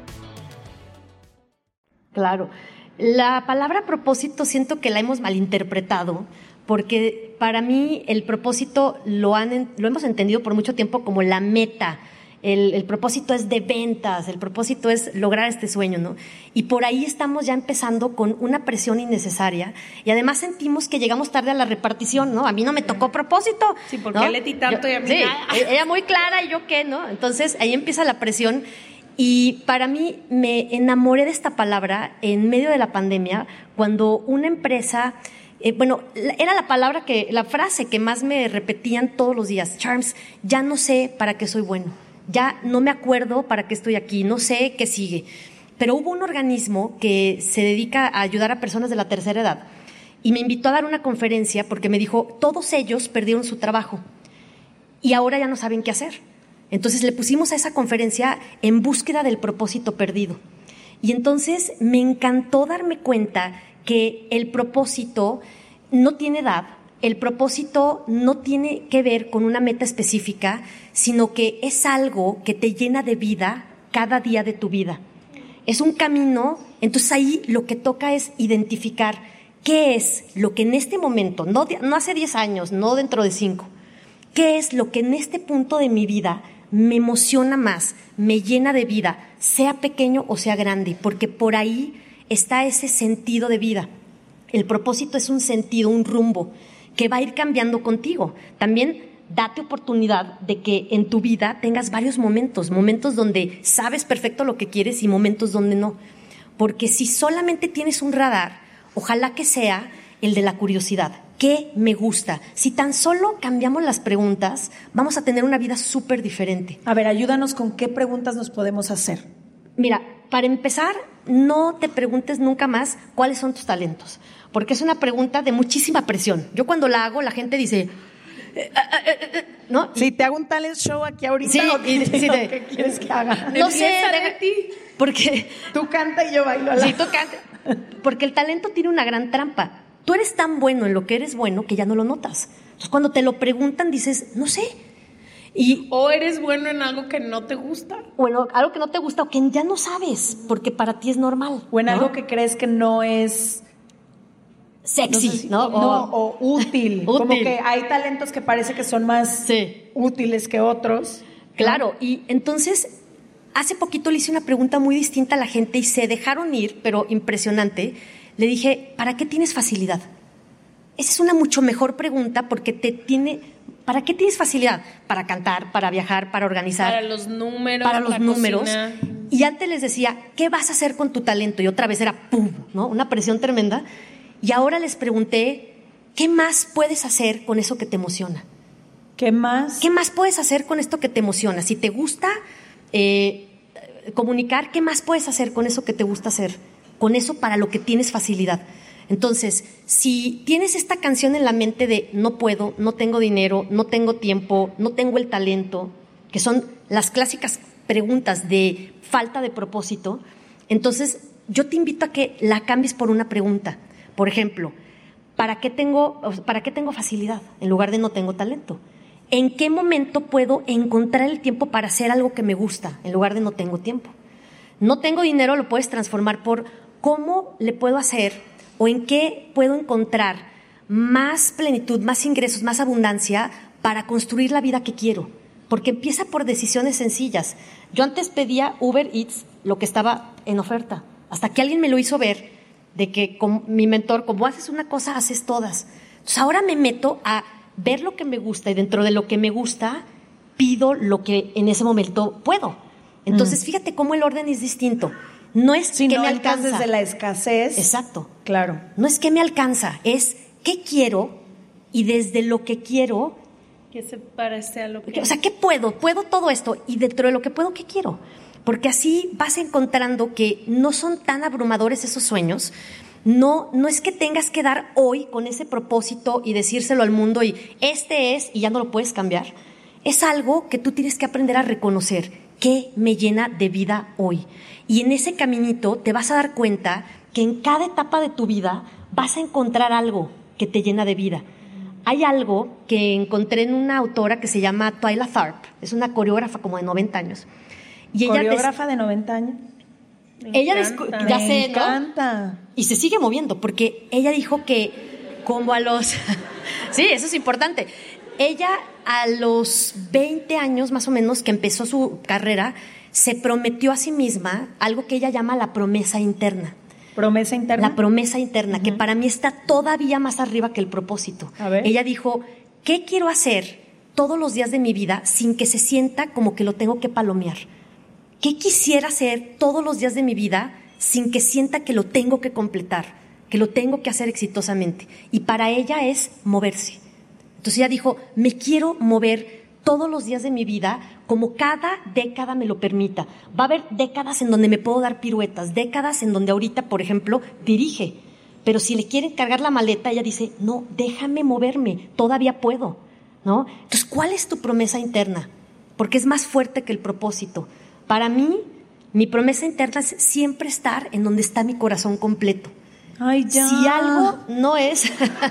Claro. La palabra propósito siento que la hemos malinterpretado, porque para mí el propósito lo, han, lo hemos entendido por mucho tiempo como la meta. El, el propósito es de ventas, el propósito es lograr este sueño, ¿no? Y por ahí estamos ya empezando con una presión innecesaria y además sentimos que llegamos tarde a la repartición, ¿no? A mí no me tocó propósito. Sí, porque ¿no? a Leti tanto yo, y a mí sí, nada. Ella muy clara y yo qué, ¿no? Entonces ahí empieza la presión y para mí me enamoré de esta palabra en medio de la pandemia cuando una empresa... Eh, bueno, era la palabra que, la frase que más me repetían todos los días. Charms, ya no sé para qué soy bueno. Ya no me acuerdo para qué estoy aquí, no sé qué sigue. Pero hubo un organismo que se dedica a ayudar a personas de la tercera edad y me invitó a dar una conferencia porque me dijo, todos ellos perdieron su trabajo y ahora ya no saben qué hacer. Entonces le pusimos a esa conferencia en búsqueda del propósito perdido. Y entonces me encantó darme cuenta que el propósito no tiene edad. El propósito no tiene que ver con una meta específica, sino que es algo que te llena de vida cada día de tu vida. Es un camino, entonces ahí lo que toca es identificar qué es lo que en este momento, no, no hace diez años, no dentro de cinco, qué es lo que en este punto de mi vida me emociona más, me llena de vida, sea pequeño o sea grande, porque por ahí está ese sentido de vida. El propósito es un sentido, un rumbo, que va a ir cambiando contigo. También date oportunidad de que en tu vida tengas varios momentos, momentos donde sabes perfecto lo que quieres y momentos donde no. Porque si solamente tienes un radar, ojalá que sea el de la curiosidad. ¿Qué me gusta? Si tan solo cambiamos las preguntas, vamos a tener una vida súper diferente. A ver, ayúdanos con qué preguntas nos podemos hacer. Mira, para empezar, no te preguntes nunca más cuáles son tus talentos, porque es una pregunta de muchísima presión. Yo cuando la hago, la gente dice... Eh, eh, eh, ¿no? Si te hago un talent show aquí ahorita, sí, ¿o y, sí, de, ¿qué quieres que haga? No sé, de ti. Porque... Tú canta y yo bailo. Sí, tú canta. Porque el talento tiene una gran trampa. Tú eres tan bueno en lo que eres bueno que ya no lo notas. Entonces, cuando te lo preguntan, dices, no sé. Y, o eres bueno en algo que no te gusta. Bueno, algo que no te gusta o que ya no sabes, porque para ti es normal. O en ¿no? algo que crees que no es... Sexy, no, sé si, ¿no? no o, o útil. útil. Como que hay talentos que parece que son más sí. útiles que otros. Claro, ¿no? Y entonces, hace poquito le hice una pregunta muy distinta a la gente y se dejaron ir, pero impresionante. Le dije, ¿para qué tienes facilidad? Esa es una mucho mejor pregunta porque te tiene... ¿Para qué tienes facilidad? Para cantar, para viajar, para organizar. Para los números. Para los la números. Cocina. Y antes les decía, ¿qué vas a hacer con tu talento? Y otra vez era ¡pum! ¿No? Una presión tremenda. Y ahora les pregunté, ¿qué más puedes hacer con eso que te emociona? ¿Qué más? ¿Qué más puedes hacer con esto que te emociona? Si te gusta eh, comunicar, ¿qué más puedes hacer con eso que te gusta hacer? Con eso para lo que tienes facilidad. Entonces, si tienes esta canción en la mente de no puedo, no tengo dinero, no tengo tiempo, no tengo el talento, que son las clásicas preguntas de falta de propósito, entonces yo te invito a que la cambies por una pregunta. Por ejemplo, ¿para qué tengo, para qué tengo facilidad en lugar de no tengo talento? ¿En qué momento puedo encontrar el tiempo para hacer algo que me gusta en lugar de no tengo tiempo? No tengo dinero, lo puedes transformar por cómo le puedo hacer o en qué puedo encontrar más plenitud, más ingresos, más abundancia para construir la vida que quiero. Porque empieza por decisiones sencillas. Yo antes pedía Uber Eats lo que estaba en oferta, hasta que alguien me lo hizo ver, de que con mi mentor, como haces una cosa, haces todas. Entonces ahora me meto a ver lo que me gusta y dentro de lo que me gusta, pido lo que en ese momento puedo. Entonces mm. fíjate cómo el orden es distinto. No es si que no me alcanza. Desde la escasez. Exacto. Claro. No es que me alcanza, es qué quiero y desde lo que quiero. Que se parece a lo que. O sea, ¿qué puedo? Puedo todo esto y dentro de lo que puedo, ¿qué quiero? Porque así vas encontrando que no son tan abrumadores esos sueños. No, no es que tengas que dar hoy con ese propósito y decírselo al mundo y este es y ya no lo puedes cambiar. Es algo que tú tienes que aprender a reconocer. ¿Qué me llena de vida hoy? Y en ese caminito te vas a dar cuenta que en cada etapa de tu vida vas a encontrar algo que te llena de vida. hay algo que encontré en una autora que se llama Twyla Tharp, es una coreógrafa como de noventa años. Y ¿Coreógrafa ella de noventa años? Me ella descu- ya Me sé, encanta. ¿no? Y se sigue moviendo, porque ella dijo que como a los... sí, eso es importante. Ella a los veinte años más o menos que empezó su carrera, se prometió a sí misma algo que ella llama la promesa interna. ¿Promesa interna? La promesa interna, uh-huh. que para mí está todavía más arriba que el propósito. A ver. Ella dijo, ¿qué quiero hacer todos los días de mi vida sin que se sienta como que lo tengo que palomear? ¿Qué quisiera hacer todos los días de mi vida sin que sienta que lo tengo que completar, que lo tengo que hacer exitosamente? Y para ella es moverse. Entonces ella dijo, me quiero mover todos los días de mi vida como cada década me lo permita. Va a haber décadas en donde me puedo dar piruetas, décadas en donde ahorita, por ejemplo, dirige. Pero si le quieren cargar la maleta, ella dice, no, déjame moverme, todavía puedo, ¿no? Entonces, ¿cuál es tu promesa interna? Porque es más fuerte que el propósito. Para mí, mi promesa interna es siempre estar en donde está mi corazón completo. Ay, ya. Si algo no es...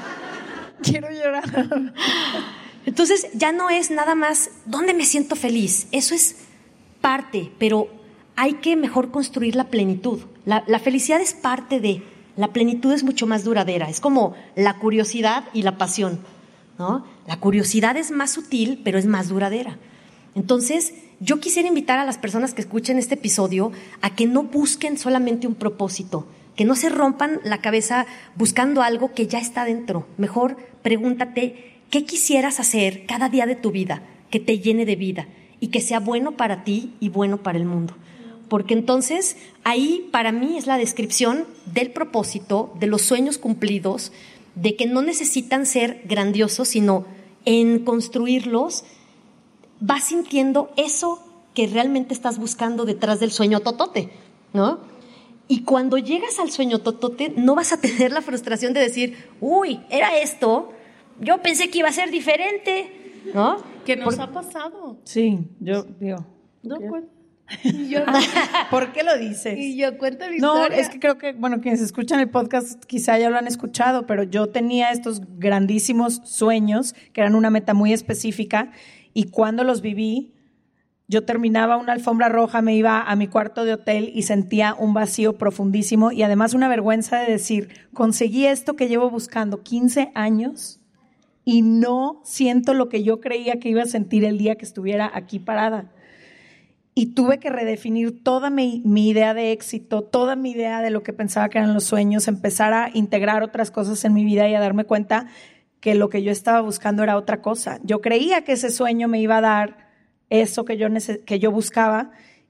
Quiero llorar. Entonces, ya no es nada más dónde me siento feliz. Eso es parte, pero hay que mejor construir la plenitud. La, la felicidad es parte de... La plenitud es mucho más duradera. Es como la curiosidad y la pasión, ¿no? La curiosidad es más sutil, pero es más duradera. Entonces, yo quisiera invitar a las personas que escuchen este episodio a que no busquen solamente un propósito, que no se rompan la cabeza buscando algo que ya está dentro. Mejor pregúntate, ¿qué quisieras hacer cada día de tu vida que te llene de vida y que sea bueno para ti y bueno para el mundo? Porque entonces ahí para mí es la descripción del propósito, de los sueños cumplidos, de que no necesitan ser grandiosos, sino en construirlos vas sintiendo eso que realmente estás buscando detrás del sueño totote, ¿no? Y cuando llegas al sueño totote no vas a tener la frustración de decir, uy, era esto, yo pensé que iba a ser diferente, ¿no? ¿Qué nos Por... ha pasado? Sí, yo digo. No, cuenta. Y yo, ¿por qué lo dices? Y yo cuento mi no, historia. es que creo que, bueno, quienes escuchan el podcast quizá ya lo han escuchado, pero yo tenía estos grandísimos sueños que eran una meta muy específica y cuando los viví, yo terminaba una alfombra roja, me iba a mi cuarto de hotel y sentía un vacío profundísimo y además una vergüenza de decir, conseguí esto que llevo buscando quince años y no siento lo que yo creía que iba a sentir el día que estuviera aquí parada. Y tuve que redefinir toda mi, mi idea de éxito, toda mi idea de lo que pensaba que eran los sueños, empezar a integrar otras cosas en mi vida y a darme cuenta que lo que yo estaba buscando era otra cosa. Yo creía que ese sueño me iba a dar eso que yo, neces- que yo buscaba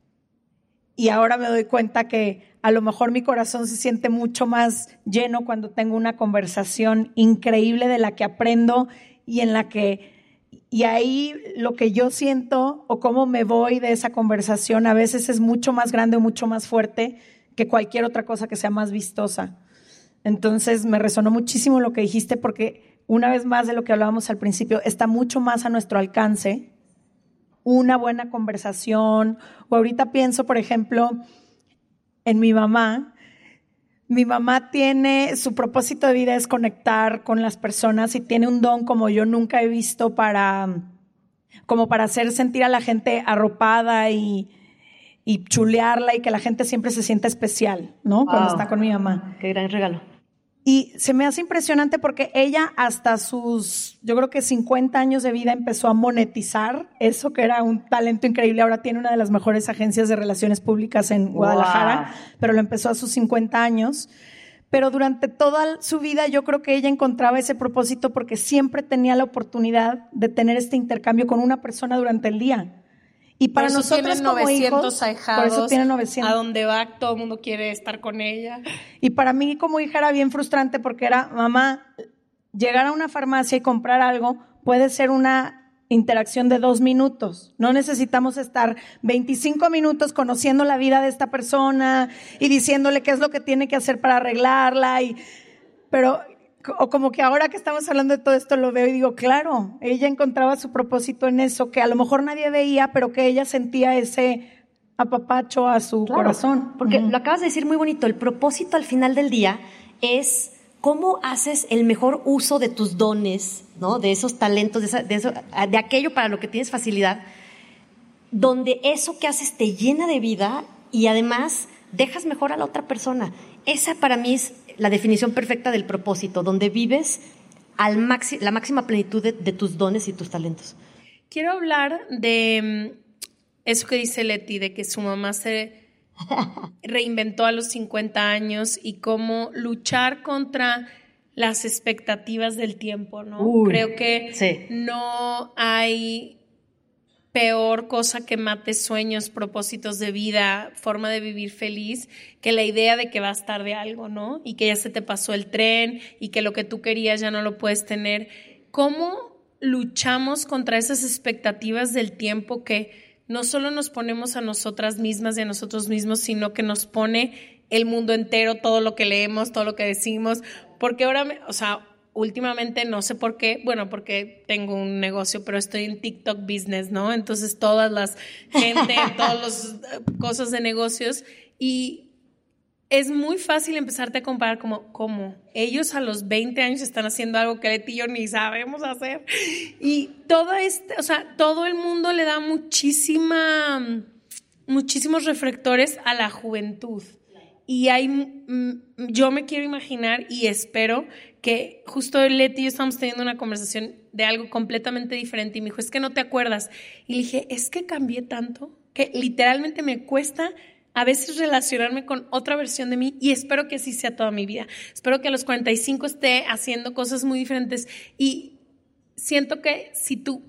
y ahora me doy cuenta que a lo mejor mi corazón se siente mucho más lleno cuando tengo una conversación increíble de la que aprendo y en la que... Y ahí lo que yo siento o cómo me voy de esa conversación a veces es mucho más grande o mucho más fuerte que cualquier otra cosa que sea más vistosa. Entonces me resonó muchísimo lo que dijiste porque una vez más de lo que hablábamos al principio, está mucho más a nuestro alcance una buena conversación. O ahorita pienso, por ejemplo, en mi mamá. Mi mamá tiene, su propósito de vida es conectar con las personas y tiene un don como yo nunca he visto para, como para hacer sentir a la gente arropada y, y chulearla y que la gente siempre se sienta especial, ¿no? Wow. Cuando está con mi mamá. Qué gran regalo. Y se me hace impresionante porque ella hasta sus, yo creo que cincuenta años de vida empezó a monetizar eso que era un talento increíble. Ahora tiene una de las mejores agencias de relaciones públicas en Guadalajara, wow. Pero lo empezó a sus cincuenta años. Pero durante toda su vida yo creo que ella encontraba ese propósito porque siempre tenía la oportunidad de tener este intercambio con una persona durante el día. Y para por eso nosotros como novecientos hijos, ahijados, por eso tiene novecientos. A donde va, todo el mundo quiere estar con ella. Y para mí como hija era bien frustrante porque era, mamá, llegar a una farmacia y comprar algo puede ser una interacción de dos minutos. No necesitamos estar veinticinco minutos conociendo la vida de esta persona y diciéndole qué es lo que tiene que hacer para arreglarla. Y, pero... O como que ahora que estamos hablando de todo esto lo veo y digo, claro, ella encontraba su propósito en eso, que a lo mejor nadie veía, pero que ella sentía ese apapacho a su claro, corazón. Porque uh-huh. Lo acabas de decir muy bonito, el propósito al final del día es ¿cómo haces el mejor uso de tus dones, ¿no? De esos talentos, de, esa, de, eso, de aquello para lo que tienes facilidad, donde eso que haces te llena de vida y además dejas mejor a la otra persona? Esa para mí es la definición perfecta del propósito, donde vives al maxi, la máxima plenitud de, de tus dones y tus talentos. Quiero hablar de eso que dice Leti, de que su mamá se reinventó a los cincuenta años y cómo luchar contra las expectativas del tiempo, ¿no? Uy, creo que sí. No hay peor cosa que mate sueños, propósitos de vida, forma de vivir feliz, que la idea de que vas tarde a algo, ¿no? Y que ya se te pasó el tren y que lo que tú querías ya no lo puedes tener. ¿Cómo luchamos contra esas expectativas del tiempo que no solo nos ponemos a nosotras mismas y a nosotros mismos, sino que nos pone el mundo entero, todo lo que leemos, todo lo que decimos? Porque ahora, me, o sea, últimamente no sé por qué, bueno, porque tengo un negocio, pero estoy en TikTok business, ¿no? Entonces todas las gente, todas las cosas de negocios, y es muy fácil empezarte a comparar como, ¿cómo? Ellos a los veinte años están haciendo algo que Leti y yo ni sabemos hacer. Y todo este, o sea, todo el mundo le da muchísima, muchísimos reflectores a la juventud. Y hay, yo me quiero imaginar y espero que justo Leti y yo estamos teniendo una conversación de algo completamente diferente y me dijo, es que no te acuerdas. Y le dije, es que cambié tanto que literalmente me cuesta a veces relacionarme con otra versión de mí, y espero que así sea toda mi vida. Espero que a los cuarenta y cinco esté haciendo cosas muy diferentes, y siento que si tú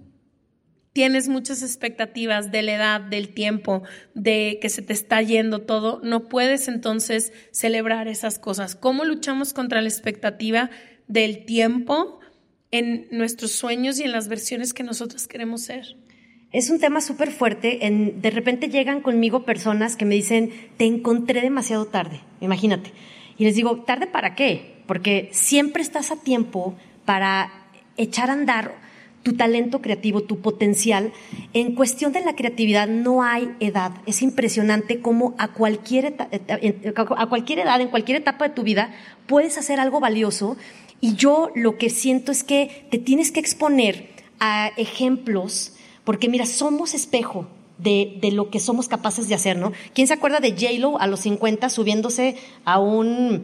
tienes muchas expectativas de la edad, del tiempo, de que se te está yendo todo, no puedes entonces celebrar esas cosas. ¿Cómo luchamos contra la expectativa del tiempo en nuestros sueños y en las versiones que nosotros queremos ser? Es un tema súper fuerte. En, de repente llegan conmigo personas que me dicen, te encontré demasiado tarde, imagínate. Y les digo, ¿tarde para qué? Porque siempre estás a tiempo para echar a andar tu talento creativo, tu potencial. En cuestión de la creatividad no hay edad. Es impresionante cómo a cualquier, eta- a cualquier edad, en cualquier etapa de tu vida, puedes hacer algo valioso. Y yo lo que siento es que te tienes que exponer a ejemplos, porque mira, somos espejo de, de lo que somos capaces de hacer, ¿no? ¿Quién se acuerda de J-Lo a los cincuenta subiéndose a un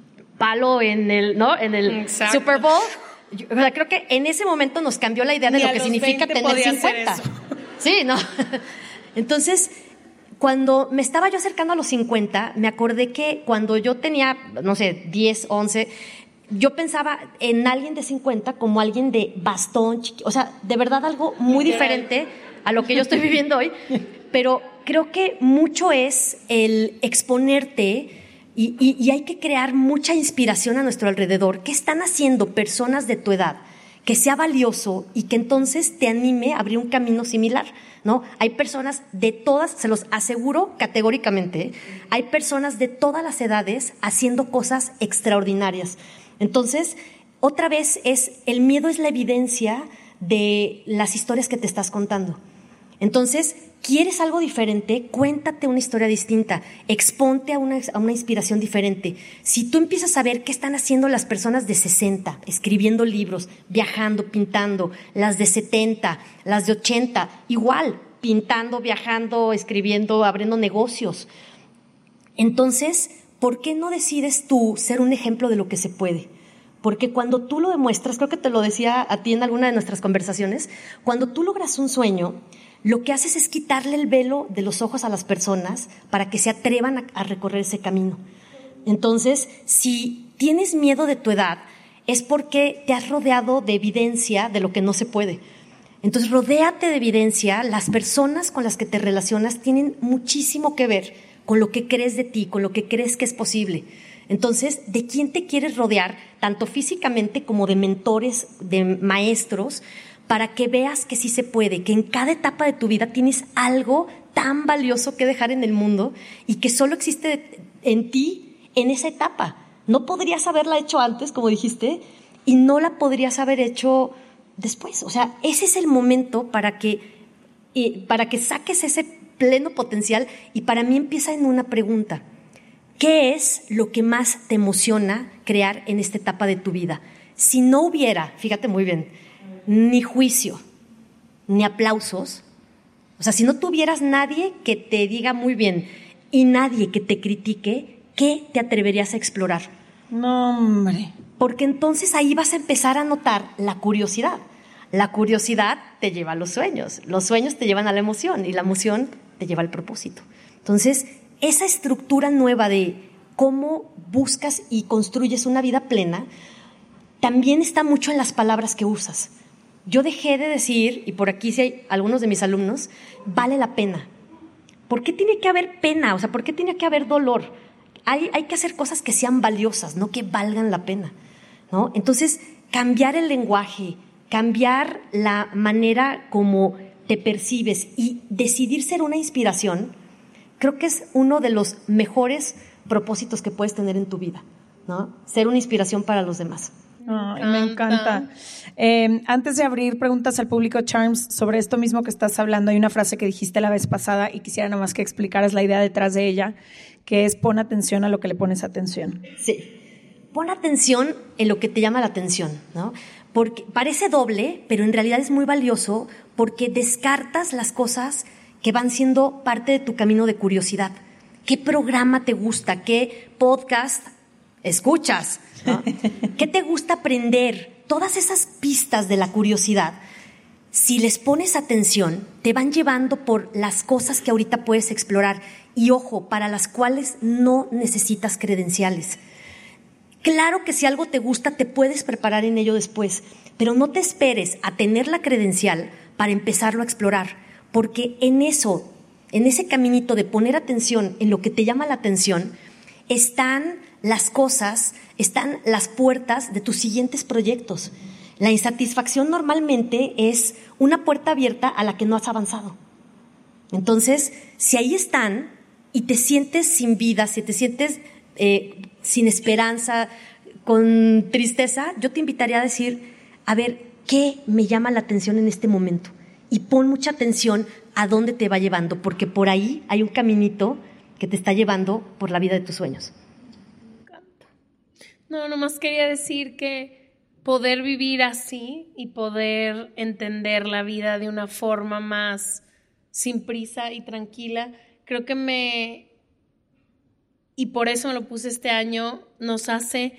palo en el, ¿no? en el Exacto. Super Bowl? Yo, o sea, creo que en ese momento nos cambió la idea de Ni lo a que los significa veinte tener podía cincuenta. hacer eso. Sí, ¿no? Entonces, cuando me estaba yo acercando a los cincuenta, me acordé que cuando yo tenía, no sé, diez, once, yo pensaba en alguien de cincuenta como alguien de bastón, chiqui, o sea, de verdad algo muy diferente a lo que yo estoy viviendo hoy, pero creo que mucho es el exponerte y, y, y hay que crear mucha inspiración a nuestro alrededor. ¿Qué están haciendo personas de tu edad que sea valioso y que entonces te anime a abrir un camino similar, ¿no? Hay personas de todas, se los aseguro categóricamente, hay personas de todas las edades haciendo cosas extraordinarias. Entonces, otra vez es, el miedo es la evidencia de las historias que te estás contando. Entonces, ¿quieres algo diferente? Cuéntate una historia distinta, exponte a una, a una inspiración diferente. Si tú empiezas a ver qué están haciendo las personas de sesenta, escribiendo libros, viajando, pintando, las de setenta, las de ochenta, igual, pintando, viajando, escribiendo, abriendo negocios. Entonces, ¿por qué no decides tú ser un ejemplo de lo que se puede? Porque cuando tú lo demuestras, creo que te lo decía a ti en alguna de nuestras conversaciones, cuando tú logras un sueño, lo que haces es quitarle el velo de los ojos a las personas para que se atrevan a, a recorrer ese camino. Entonces, si tienes miedo de tu edad, es porque te has rodeado de evidencia de lo que no se puede. Entonces, rodéate de evidencia. Las personas con las que te relacionas tienen muchísimo que ver con lo que crees de ti, con lo que crees que es posible. Entonces, ¿de quién te quieres rodear, tanto físicamente como de mentores, de maestros, para que veas que sí se puede, que en cada etapa de tu vida tienes algo tan valioso que dejar en el mundo y que solo existe en ti en esa etapa? No podrías haberla hecho antes, como dijiste, y no la podrías haber hecho después. O sea, ese es el momento para que, eh, para que saques ese pleno potencial, y para mí empieza en una pregunta. ¿qué es lo que más te emociona crear en esta etapa de tu vida? Si no hubiera, fíjate muy bien, ni juicio, ni aplausos, o sea, si no tuvieras nadie que te diga muy bien y nadie que te critique, ¿qué te atreverías a explorar? No, hombre. Porque entonces ahí vas a empezar a notar la curiosidad. La curiosidad te lleva a los sueños, los sueños te llevan a la emoción y la emoción te lleva al propósito. Entonces, esa estructura nueva de cómo buscas y construyes una vida plena también está mucho en las palabras que usas. Yo dejé de decir, y por aquí si hay algunos de mis alumnos, vale la pena. ¿Por qué tiene que haber pena? O sea, ¿por qué tiene que haber dolor? Hay, hay que hacer cosas que sean valiosas, no que valgan la pena, ¿no? Entonces, cambiar el lenguaje, cambiar la manera como te percibes y decidir ser una inspiración, creo que es uno de los mejores propósitos que puedes tener en tu vida, ¿no? Ser una inspiración para los demás. Ay, me encanta. Eh, antes de abrir preguntas al público, Charms, sobre esto mismo que estás hablando, hay una frase que dijiste la vez pasada y quisiera nada más que explicaras la idea detrás de ella, que es pon atención a lo que le pones atención. Sí, pon atención en lo que te llama la atención, ¿no? Porque parece doble, pero en realidad es muy valioso porque descartas las cosas que van siendo parte de tu camino de curiosidad. ¿Qué programa te gusta? ¿Qué podcast escuchas? ¿No? ¿Qué te gusta aprender? Todas esas pistas de la curiosidad, si les pones atención, te van llevando por las cosas que ahorita puedes explorar y, ojo, para las cuales no necesitas credenciales. Claro que si algo te gusta, te puedes preparar en ello después, pero no te esperes a tener la credencial para empezarlo a explorar, porque en eso, en ese caminito de poner atención en lo que te llama la atención, están las cosas, están las puertas de tus siguientes proyectos. La insatisfacción normalmente es una puerta abierta a la que no has avanzado. Entonces, si ahí están y te sientes sin vida, si te sientes eh, sin esperanza, con tristeza, yo te invitaría a decir, a ver, ¿qué me llama la atención en este momento? Y pon mucha atención a dónde te va llevando, porque por ahí hay un caminito que te está llevando por la vida de tus sueños. No, nomás quería decir que poder vivir así y poder entender la vida de una forma más sin prisa y tranquila, creo que me, y por eso me lo puse este año, nos hace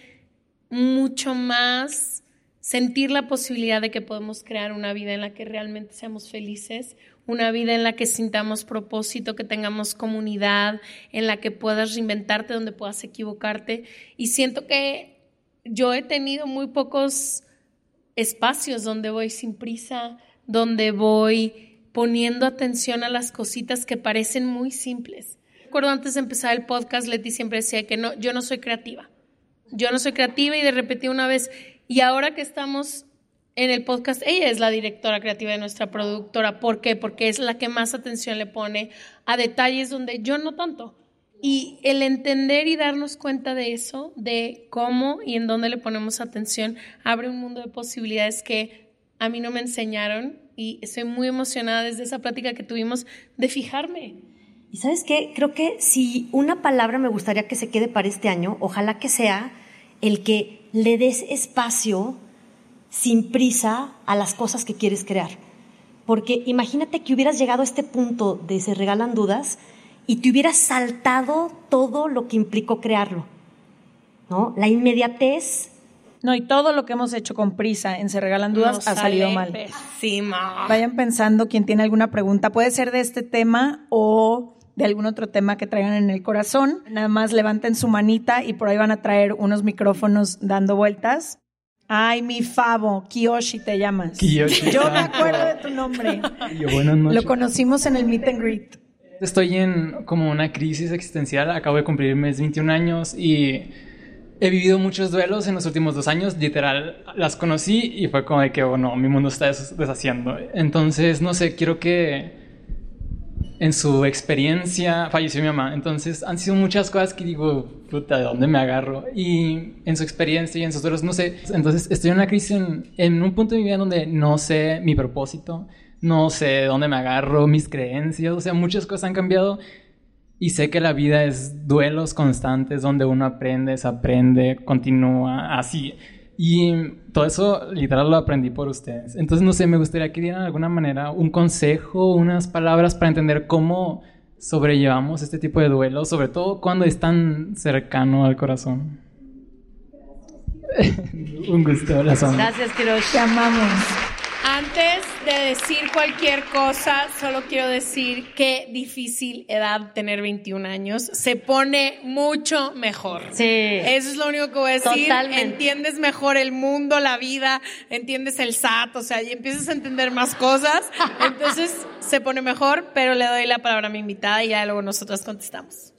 mucho más sentir la posibilidad de que podemos crear una vida en la que realmente seamos felices, una vida en la que sintamos propósito, que tengamos comunidad, en la que puedas reinventarte, donde puedas equivocarte. Y siento que yo he tenido muy pocos espacios donde voy sin prisa, donde voy poniendo atención a las cositas que parecen muy simples. Recuerdo antes de empezar el podcast, Leti siempre decía que no, yo no soy creativa. Yo no soy creativa y de repente una vez, y ahora que estamos en el podcast, ella es la directora creativa de nuestra productora. ¿Por qué? Porque es la que más atención le pone a detalles donde yo no tanto. Y el entender y darnos cuenta de eso, de cómo y en dónde le ponemos atención, abre un mundo de posibilidades que a mí no me enseñaron y estoy muy emocionada desde esa plática que tuvimos de fijarme. ¿Y sabes qué? Creo que si una palabra me gustaría que se quede para este año, ojalá que sea el que le des espacio sin prisa a las cosas que quieres crear. Porque imagínate que hubieras llegado a este punto de Se Regalan Dudas y te hubieras saltado todo lo que implicó crearlo, ¿no? La inmediatez. No, y todo lo que hemos hecho con prisa en Se Regalan Dudas Nos ha salido mal. Pésimo. Vayan pensando quien tiene alguna pregunta. Puede ser de este tema o de algún otro tema que traigan en el corazón. Nada más levanten su manita y por ahí van a traer unos micrófonos dando vueltas. Ay, mi Favo, Kiyoshi te llamas. Kiyoshi. Yo me acuerdo de tu nombre. Yo, buenas noches. Lo conocimos en el meet and greet. Estoy en como una crisis existencial. Acabo de cumplir mis veintiún años y he vivido muchos duelos en los últimos dos años. Literal, las conocí y fue como de que, oh no, mi mundo está des- deshaciendo. Entonces, no sé, quiero que en su experiencia, falleció mi mamá, entonces han sido muchas cosas que digo, puta, ¿de dónde me agarro? Y en su experiencia y en sus duelos, no sé, entonces estoy en una crisis en, en un punto de mi vida donde no sé mi propósito, no sé de dónde me agarro, mis creencias, o sea, muchas cosas han cambiado Y sé que la vida es duelos constantes donde uno aprende, se aprende, continúa, así. Y todo eso literal lo aprendí por ustedes. Entonces, no sé, me gustaría que dieran de alguna manera un consejo, unas palabras para entender cómo sobrellevamos este tipo de duelos, sobre todo cuando es tan cercano al corazón. Un gusto, las amo. Gracias, Quiroz. Te amamos. Antes de decir cualquier cosa, solo quiero decir qué difícil edad tener veintiún años. Se pone mucho mejor. Sí. Eso es lo único que voy a decir. Totalmente. Entiendes mejor el mundo, la vida, entiendes el S A T, o sea, y empiezas a entender más cosas. Entonces se pone mejor, pero le doy la palabra a mi invitada y ya luego nosotras contestamos.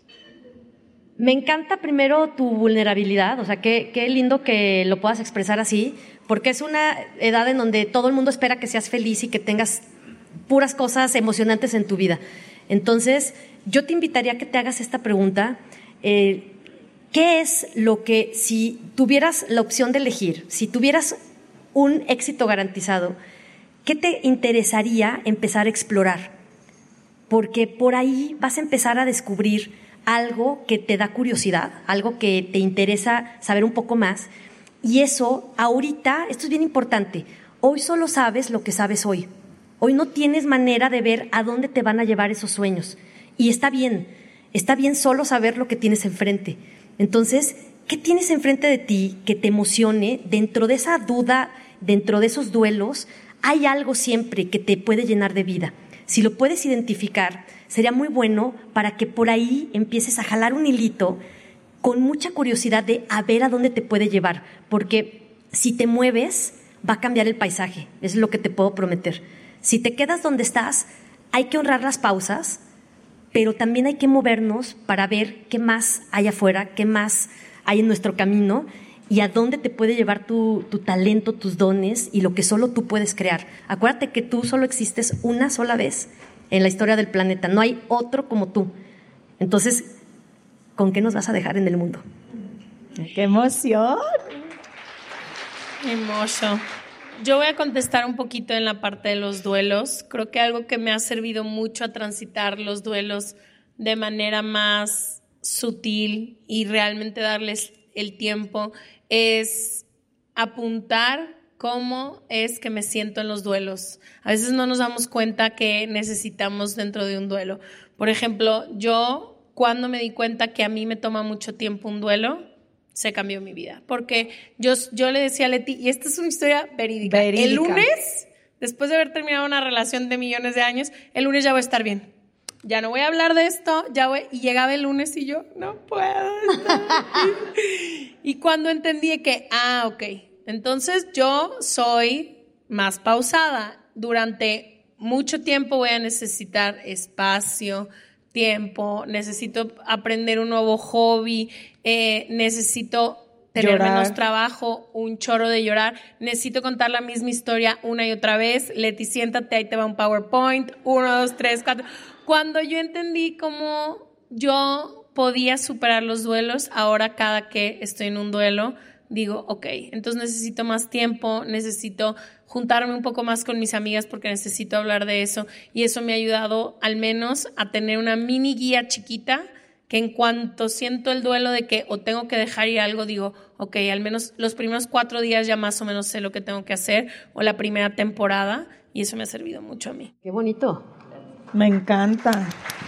Me encanta primero tu vulnerabilidad, o sea, qué, qué lindo que lo puedas expresar así, porque es una edad en donde todo el mundo espera que seas feliz y que tengas puras cosas emocionantes en tu vida. Entonces, yo te invitaría a que te hagas esta pregunta, eh, ¿qué es lo que, si tuvieras la opción de elegir, si tuvieras un éxito garantizado, qué te interesaría empezar a explorar? Porque por ahí vas a empezar a descubrir algo que te da curiosidad, algo que te interesa saber un poco más. Y eso, ahorita, esto es bien importante, hoy solo sabes lo que sabes hoy. Hoy no tienes manera de ver a dónde te van a llevar esos sueños. Y está bien, está bien solo saber lo que tienes enfrente. Entonces, ¿qué tienes enfrente de ti que te emocione? Dentro de esa duda, dentro de esos duelos, hay algo siempre que te puede llenar de vida. Si lo puedes identificar, sería muy bueno para que por ahí empieces a jalar un hilito con mucha curiosidad de a ver a dónde te puede llevar, porque si te mueves va a cambiar el paisaje, es lo que te puedo prometer. Si te quedas donde estás, hay que honrar las pausas, pero también hay que movernos para ver qué más hay afuera, qué más hay en nuestro camino y a dónde te puede llevar tu, tu talento, tus dones y lo que solo tú puedes crear. Acuérdate que tú solo existes una sola vez en la historia del planeta, no hay otro como tú. Entonces, ¿con qué nos vas a dejar en el mundo? ¡Qué emoción! Hermoso. Yo voy a contestar un poquito en la parte de los duelos. Creo que algo que me ha servido mucho a transitar los duelos de manera más sutil y realmente darles el tiempo es apuntar cómo es que me siento en los duelos. A veces no nos damos cuenta que necesitamos dentro de un duelo. Por ejemplo, yo cuando me di cuenta que a mí me toma mucho tiempo un duelo, se cambió mi vida. Porque yo, yo le decía a Leti, y esta es una historia verídica, verídica. El lunes, después de haber terminado una relación de millones de años, el lunes ya voy a estar bien. Ya no voy a hablar de esto, ya voy. Y llegaba el lunes y yo, no puedo estar aquí. Y cuando entendí que, ah, ok, entonces yo soy más pausada. Durante mucho tiempo voy a necesitar espacio, tiempo, necesito aprender un nuevo hobby, eh, necesito tener llorar. Menos trabajo, un chorro de llorar, necesito contar la misma historia una y otra vez. Leti, siéntate, ahí te va un PowerPoint, uno, dos, tres, cuatro. Cuando yo entendí cómo yo podía superar los duelos, ahora cada que estoy en un duelo, digo, ok, entonces necesito más tiempo, necesito juntarme un poco más con mis amigas porque necesito hablar de eso, y eso me ha ayudado al menos a tener una mini guía chiquita que en cuanto siento el duelo de que o tengo que dejar ir algo, digo, ok, al menos los primeros cuatro días ya más o menos sé lo que tengo que hacer, o la primera temporada, y eso me ha servido mucho a mí. Qué bonito. Me encanta.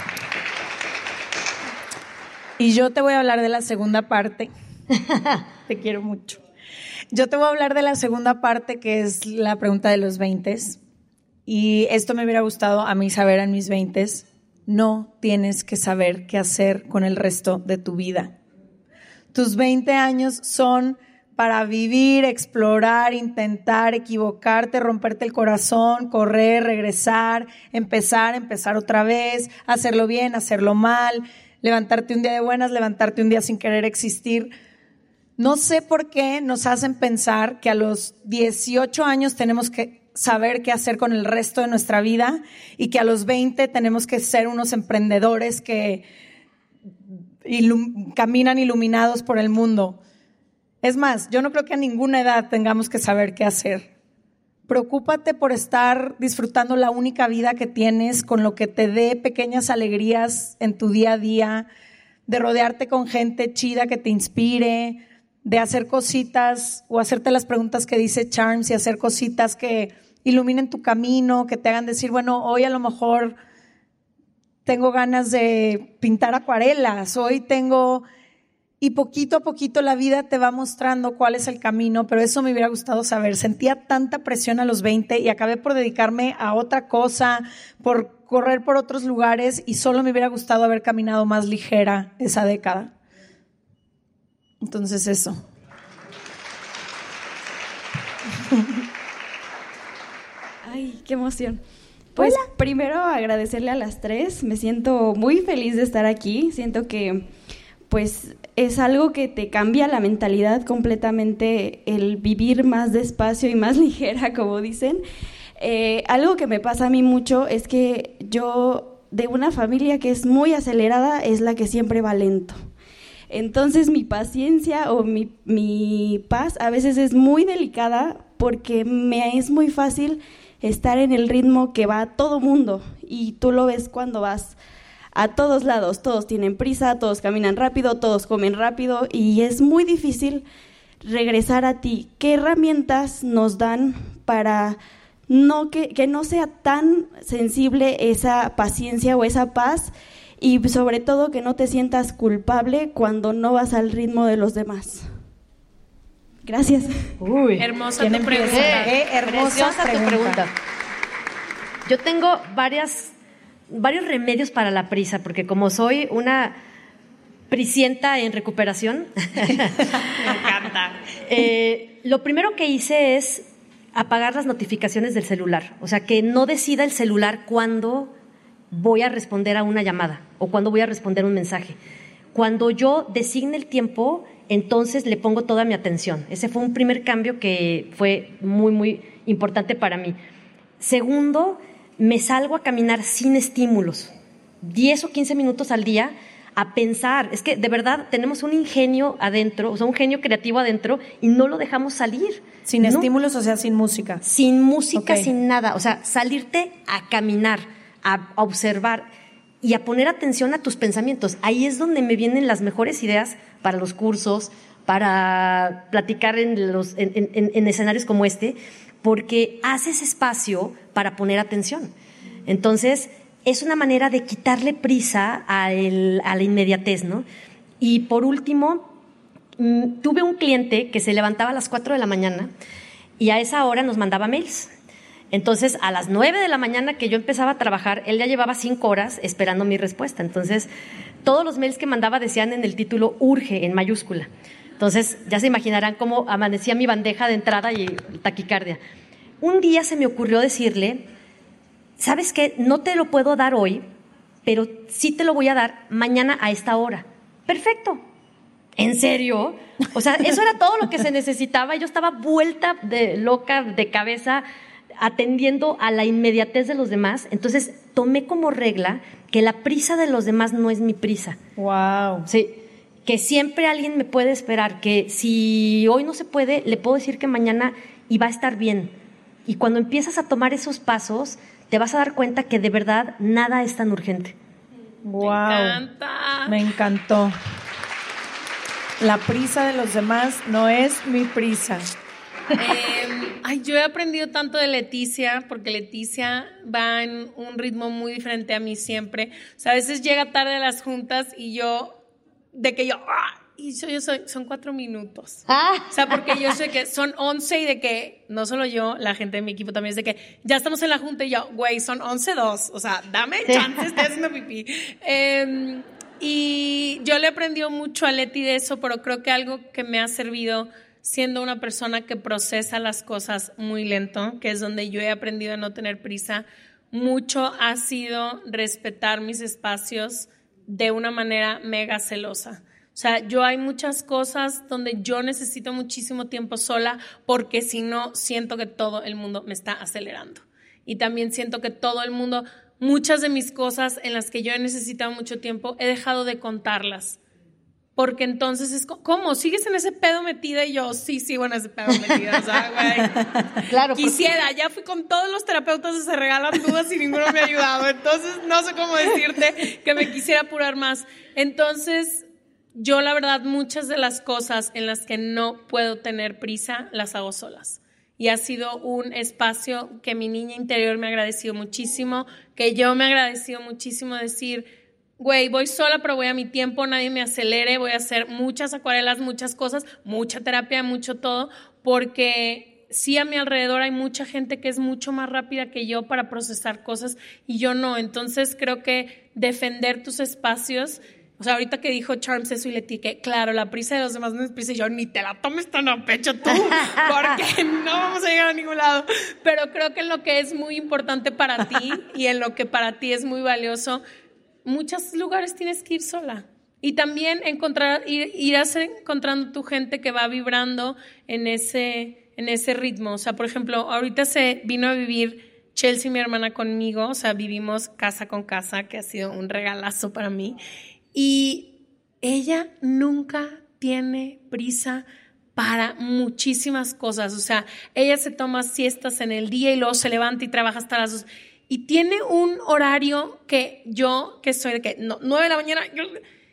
Y yo te voy a hablar de la segunda parte. Te quiero mucho. Yo te voy a hablar de la segunda parte, que es la pregunta de los veintes. Y esto me hubiera gustado a mí saber en mis veintes. No tienes que saber qué hacer con el resto de tu vida. Tus veinte años son para vivir, explorar, intentar, equivocarte, romperte el corazón, correr, regresar, empezar, empezar otra vez, hacerlo bien, hacerlo mal, levantarte un día de buenas, levantarte un día sin querer existir. No sé por qué nos hacen pensar que a los dieciocho años tenemos que saber qué hacer con el resto de nuestra vida y que a los veinte tenemos que ser unos emprendedores que ilum- caminan iluminados por el mundo. Es más, yo no creo que a ninguna edad tengamos que saber qué hacer. preocúpate por estar disfrutando la única vida que tienes, con lo que te dé pequeñas alegrías en tu día a día, de rodearte con gente chida que te inspire, de hacer cositas o hacerte las preguntas que dice Charms y hacer cositas que iluminen tu camino, que te hagan decir, bueno, hoy a lo mejor tengo ganas de pintar acuarelas, hoy tengo... Y poquito a poquito la vida te va mostrando cuál es el camino, pero eso me hubiera gustado saber. Sentía tanta presión a los veinte y acabé por dedicarme a otra cosa, por correr por otros lugares y solo me hubiera gustado haber caminado más ligera esa década. Entonces eso. Ay, qué emoción. Pues Hola. Primero agradecerle a las tres. Me siento muy feliz de estar aquí. Siento que pues es algo que te cambia la mentalidad completamente, el vivir más despacio y más ligera, como dicen. Eh, algo que me pasa a mí mucho es que yo, de una familia que es muy acelerada, es la que siempre va lento. Entonces mi paciencia o mi, mi paz a veces es muy delicada porque me es muy fácil estar en el ritmo que va todo mundo, y tú lo ves cuando vas a todos lados, todos tienen prisa, todos caminan rápido, todos comen rápido, y es muy difícil regresar a ti. ¿Qué herramientas nos dan para no que, que no sea tan sensible esa paciencia o esa paz, y sobre todo que no te sientas culpable cuando no vas al ritmo de los demás? Gracias. Uy, hermosa tu pregunta. Eh, eh, hermosa pregunta. Tu pregunta. Yo tengo varias varios remedios para la prisa, porque como soy una prisienta en recuperación, me encanta. Eh, lo primero que hice es apagar las notificaciones del celular, o sea, que no decida el celular cuándo voy a responder a una llamada o cuándo voy a responder un mensaje. Cuando yo designe el tiempo, entonces le pongo toda mi atención. Ese fue un primer cambio que fue muy, muy importante para mí. Segundo, me salgo a caminar sin estímulos, diez o quince minutos al día, a pensar. Es que de verdad tenemos un ingenio adentro, o sea, un genio creativo adentro, y no lo dejamos salir. Sin ¿no? estímulos, o sea, sin música. Sin música, Okay. sin nada. O sea, salirte a caminar, a observar y a poner atención a tus pensamientos. Ahí es donde me vienen las mejores ideas para los cursos, para platicar en, los, en, en, en escenarios como este, porque haces espacio para poner atención. Entonces, es una manera de quitarle prisa a, el, a la inmediatez, ¿no? Y por último, mmm, tuve un cliente que se levantaba a las cuatro de la mañana y a esa hora nos mandaba mails. Entonces, a las nueve de la mañana que yo empezaba a trabajar, él ya llevaba cinco horas esperando mi respuesta. Entonces, todos los mails que mandaba decían en el título urge, en mayúscula. Entonces, ya se imaginarán cómo amanecía mi bandeja de entrada y taquicardia. Un día se me ocurrió decirle, ¿sabes qué? No te lo puedo dar hoy, pero sí te lo voy a dar mañana a esta hora. Perfecto. ¿En serio? O sea, eso era todo lo que se necesitaba. Yo estaba vuelta de loca de cabeza atendiendo a la inmediatez de los demás. Entonces, tomé como regla que la prisa de los demás no es mi prisa. Wow. Sí. Que siempre alguien me puede esperar, que si hoy no se puede, le puedo decir que mañana y va a estar bien. Y cuando empiezas a tomar esos pasos, te vas a dar cuenta que de verdad nada es tan urgente. Wow. Me encanta. Me encantó. La prisa de los demás no es mi prisa. Eh, ay, yo he aprendido tanto de Leticia, porque Leticia va en un ritmo muy diferente a mí siempre. O sea, a veces llega tarde a las juntas y yo... de que yo, ¡ah! Y yo, yo soy, son cuatro minutos. Ah. O sea, porque yo sé que son once y de que, no solo yo, la gente de mi equipo también es de que ya estamos en la junta y yo, güey, son once dos. O sea, dame chance, estoy haciendo pipí. Eh, y yo le he aprendido mucho a Leti de eso, pero creo que algo que me ha servido siendo una persona que procesa las cosas muy lento, que es donde yo he aprendido a no tener prisa, mucho ha sido respetar mis espacios de una manera mega celosa. O sea, yo hay muchas cosas donde yo necesito muchísimo tiempo sola porque si no, siento que todo el mundo me está acelerando. Y también siento que todo el mundo, muchas de mis cosas en las que yo he necesitado mucho tiempo, he dejado de contarlas Porque entonces es como, ¿cómo? ¿Sigues en ese pedo metida? Y yo, sí, sigo en ese pedo metida. O sea, güey. Claro, quisiera, porque... ya fui con todos los terapeutas que se regalan dudas y ninguno me ha ayudado. Entonces, no sé cómo decirte que me quisiera apurar más. Entonces, yo la verdad, muchas de las cosas en las que no puedo tener prisa, las hago solas. Y ha sido un espacio que mi niña interior me ha agradecido muchísimo, que yo me he agradecido muchísimo decir... Güey, voy sola, pero voy a mi tiempo, nadie me acelere, voy a hacer muchas acuarelas, muchas cosas, mucha terapia, mucho todo, porque sí a mi alrededor hay mucha gente que es mucho más rápida que yo para procesar cosas y yo no. Entonces creo que defender tus espacios, o sea, ahorita que dijo Charms eso y Leti, que claro, la prisa de los demás no es prisa y yo, ni te la tomes tan a pecho tú, porque no vamos a llegar a ningún lado. Pero creo que en lo que es muy importante para ti y en lo que para ti es muy valioso, muchos lugares tienes que ir sola y también encontrar ir, irás encontrando tu gente que va vibrando en ese, en ese ritmo. O sea, por ejemplo, ahorita se vino a vivir Chelsea, mi hermana, conmigo. O sea, vivimos casa con casa, que ha sido un regalazo para mí. Y ella nunca tiene prisa para muchísimas cosas. O sea, ella se toma siestas en el día y luego se levanta y trabaja hasta las dos. Y tiene un horario que yo, que soy de que no, nueve de la mañana, yo,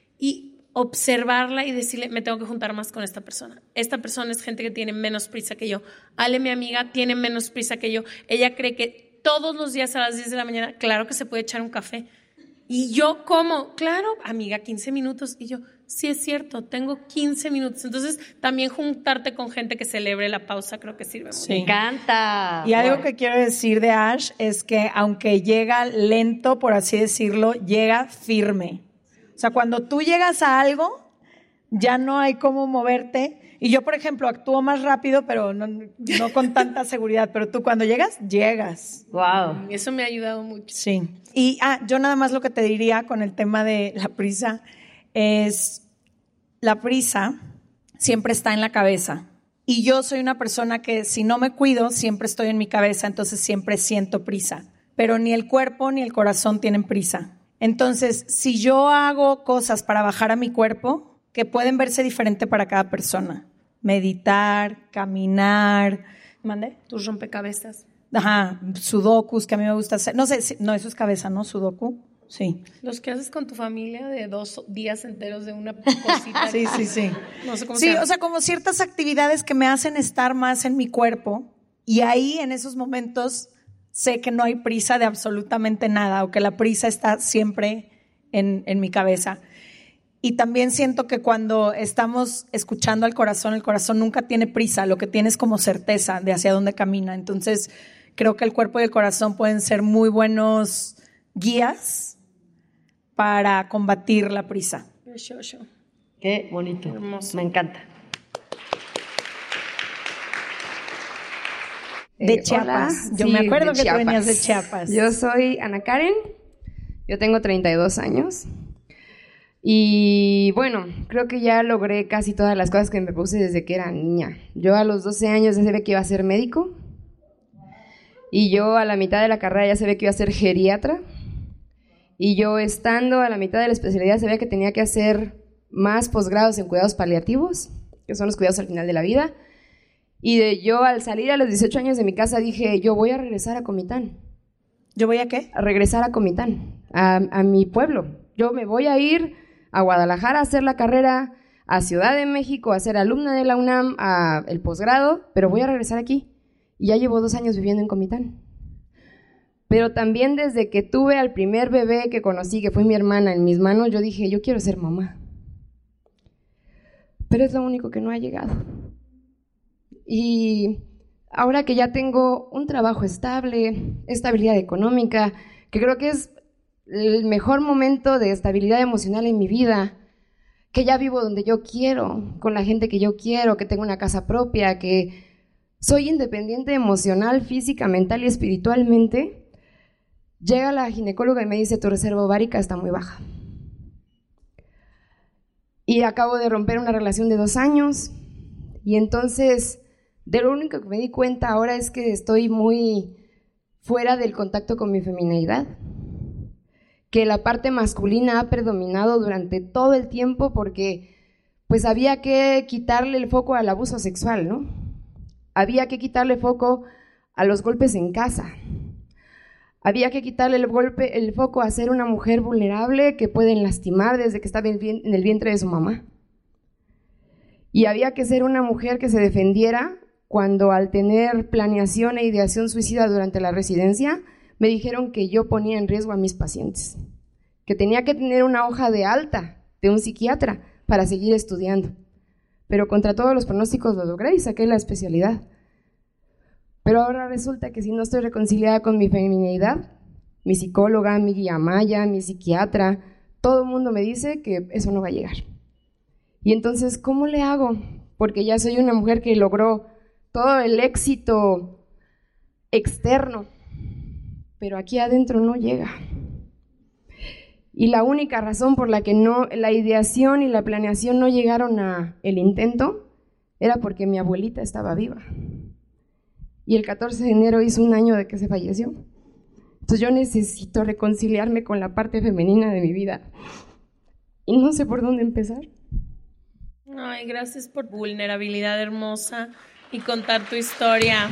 y observarla y decirle, me tengo que juntar más con esta persona. Esta persona es gente que tiene menos prisa que yo. Ale, mi amiga, tiene menos prisa que yo. Ella cree que todos los días a las diez de la mañana, claro que se puede echar un café. Y yo, ¿cómo? Claro, amiga, quince minutos. Y yo, sí es cierto, tengo quince minutos. Entonces, también juntarte con gente que celebre la pausa creo que sirve mucho. Sí. Me encanta. Y algo que quiero decir de Ash es que aunque llega lento, por así decirlo, llega firme. O sea, cuando tú llegas a algo, ya no hay cómo moverte. Y yo, por ejemplo, actúo más rápido, pero no, no con tanta seguridad. Pero tú cuando llegas, llegas. Wow. Eso me ha ayudado mucho. Sí. Y ah, yo nada más lo que te diría con el tema de la prisa es, la prisa siempre está en la cabeza. Y yo soy una persona que si no me cuido, siempre estoy en mi cabeza, entonces siempre siento prisa. Pero ni el cuerpo ni el corazón tienen prisa. Entonces, si yo hago cosas para bajar a mi cuerpo, que pueden verse diferente para cada persona. Meditar, caminar. ¿Mande? Tus rompecabezas. Ajá, sudokus, que a mí me gusta hacer. No sé, si, no, eso es cabeza, ¿no? Sudoku. Sí. Los que haces con tu familia de dos días enteros de una cosita. Sí, sí, sí. No sé cómo sí, se llama. O sea, como ciertas actividades que me hacen estar más en mi cuerpo y ahí en esos momentos sé que no hay prisa de absolutamente nada o que la prisa está siempre en, en mi cabeza. Y también siento que cuando estamos escuchando al corazón, el corazón nunca tiene prisa, lo que tiene es como certeza de hacia dónde camina. Entonces, creo que el cuerpo y el corazón pueden ser muy buenos guías para combatir la prisa. Qué bonito. Hermoso. Me encanta. De Eh, Chiapas. hola. Yo Sí, me acuerdo de que Chiapas. tú venías de Chiapas. Yo soy Ana Karen, yo tengo treinta y dos años y bueno, creo que ya logré casi todas las cosas que me puse desde que era niña. Yo a los doce años ya sabía que iba a ser médico y yo a la mitad de la carrera ya sabía que iba a ser geriatra y yo estando a la mitad de la especialidad sabía que tenía que hacer más posgrados en cuidados paliativos, que son los cuidados al final de la vida. Y de yo al salir a los dieciocho años de mi casa dije, yo voy a regresar a Comitán. ¿Yo voy a qué? A regresar a Comitán, a, a mi pueblo. Yo me voy a ir a Guadalajara a hacer la carrera, a Ciudad de México a ser alumna de la UNAM, a el posgrado, pero voy a regresar aquí. Y ya llevo dos años viviendo en Comitán. Pero también desde que tuve al primer bebé que conocí, que fue mi hermana, en mis manos, yo dije, yo quiero ser mamá. Pero es lo único que no ha llegado. Y ahora que ya tengo un trabajo estable, estabilidad económica, que creo que es el mejor momento de estabilidad emocional en mi vida, que ya vivo donde yo quiero, con la gente que yo quiero, que tengo una casa propia, que soy independiente emocional, física, mental y espiritualmente, llega la ginecóloga y me dice, tu reserva ovárica está muy baja. Y acabo de romper una relación de dos años, y entonces de lo único que me di cuenta ahora es que estoy muy fuera del contacto con mi femineidad, que la parte masculina ha predominado durante todo el tiempo porque pues había que quitarle el foco al abuso sexual, ¿no? Había que quitarle foco a los golpes en casa. Había que quitarle el golpe, el foco a ser una mujer vulnerable que pueden lastimar desde que está en el vientre de su mamá. Y había que ser una mujer que se defendiera cuando, al tener planeación e ideación suicida durante la residencia, me dijeron que yo ponía en riesgo a mis pacientes, que tenía que tener una hoja de alta de un psiquiatra para seguir estudiando. Pero contra todos los pronósticos lo logré y saqué la especialidad. Pero ahora resulta que si no estoy reconciliada con mi feminidad, mi psicóloga, mi guía maya, mi psiquiatra, todo el mundo me dice que eso no va a llegar. Y entonces, ¿cómo le hago? Porque ya soy una mujer que logró todo el éxito externo, pero aquí adentro no llega. Y la única razón por la que no, la ideación y la planeación no llegaron a el intento era porque mi abuelita estaba viva. Y el catorce de enero hizo un año de que se falleció. Entonces yo necesito reconciliarme con la parte femenina de mi vida. Y no sé por dónde empezar. Ay, gracias por tu vulnerabilidad hermosa y contar tu historia.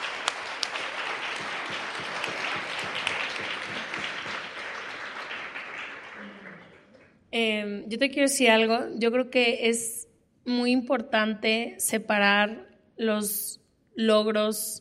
Eh, yo te quiero decir algo. Yo creo que es muy importante separar los logros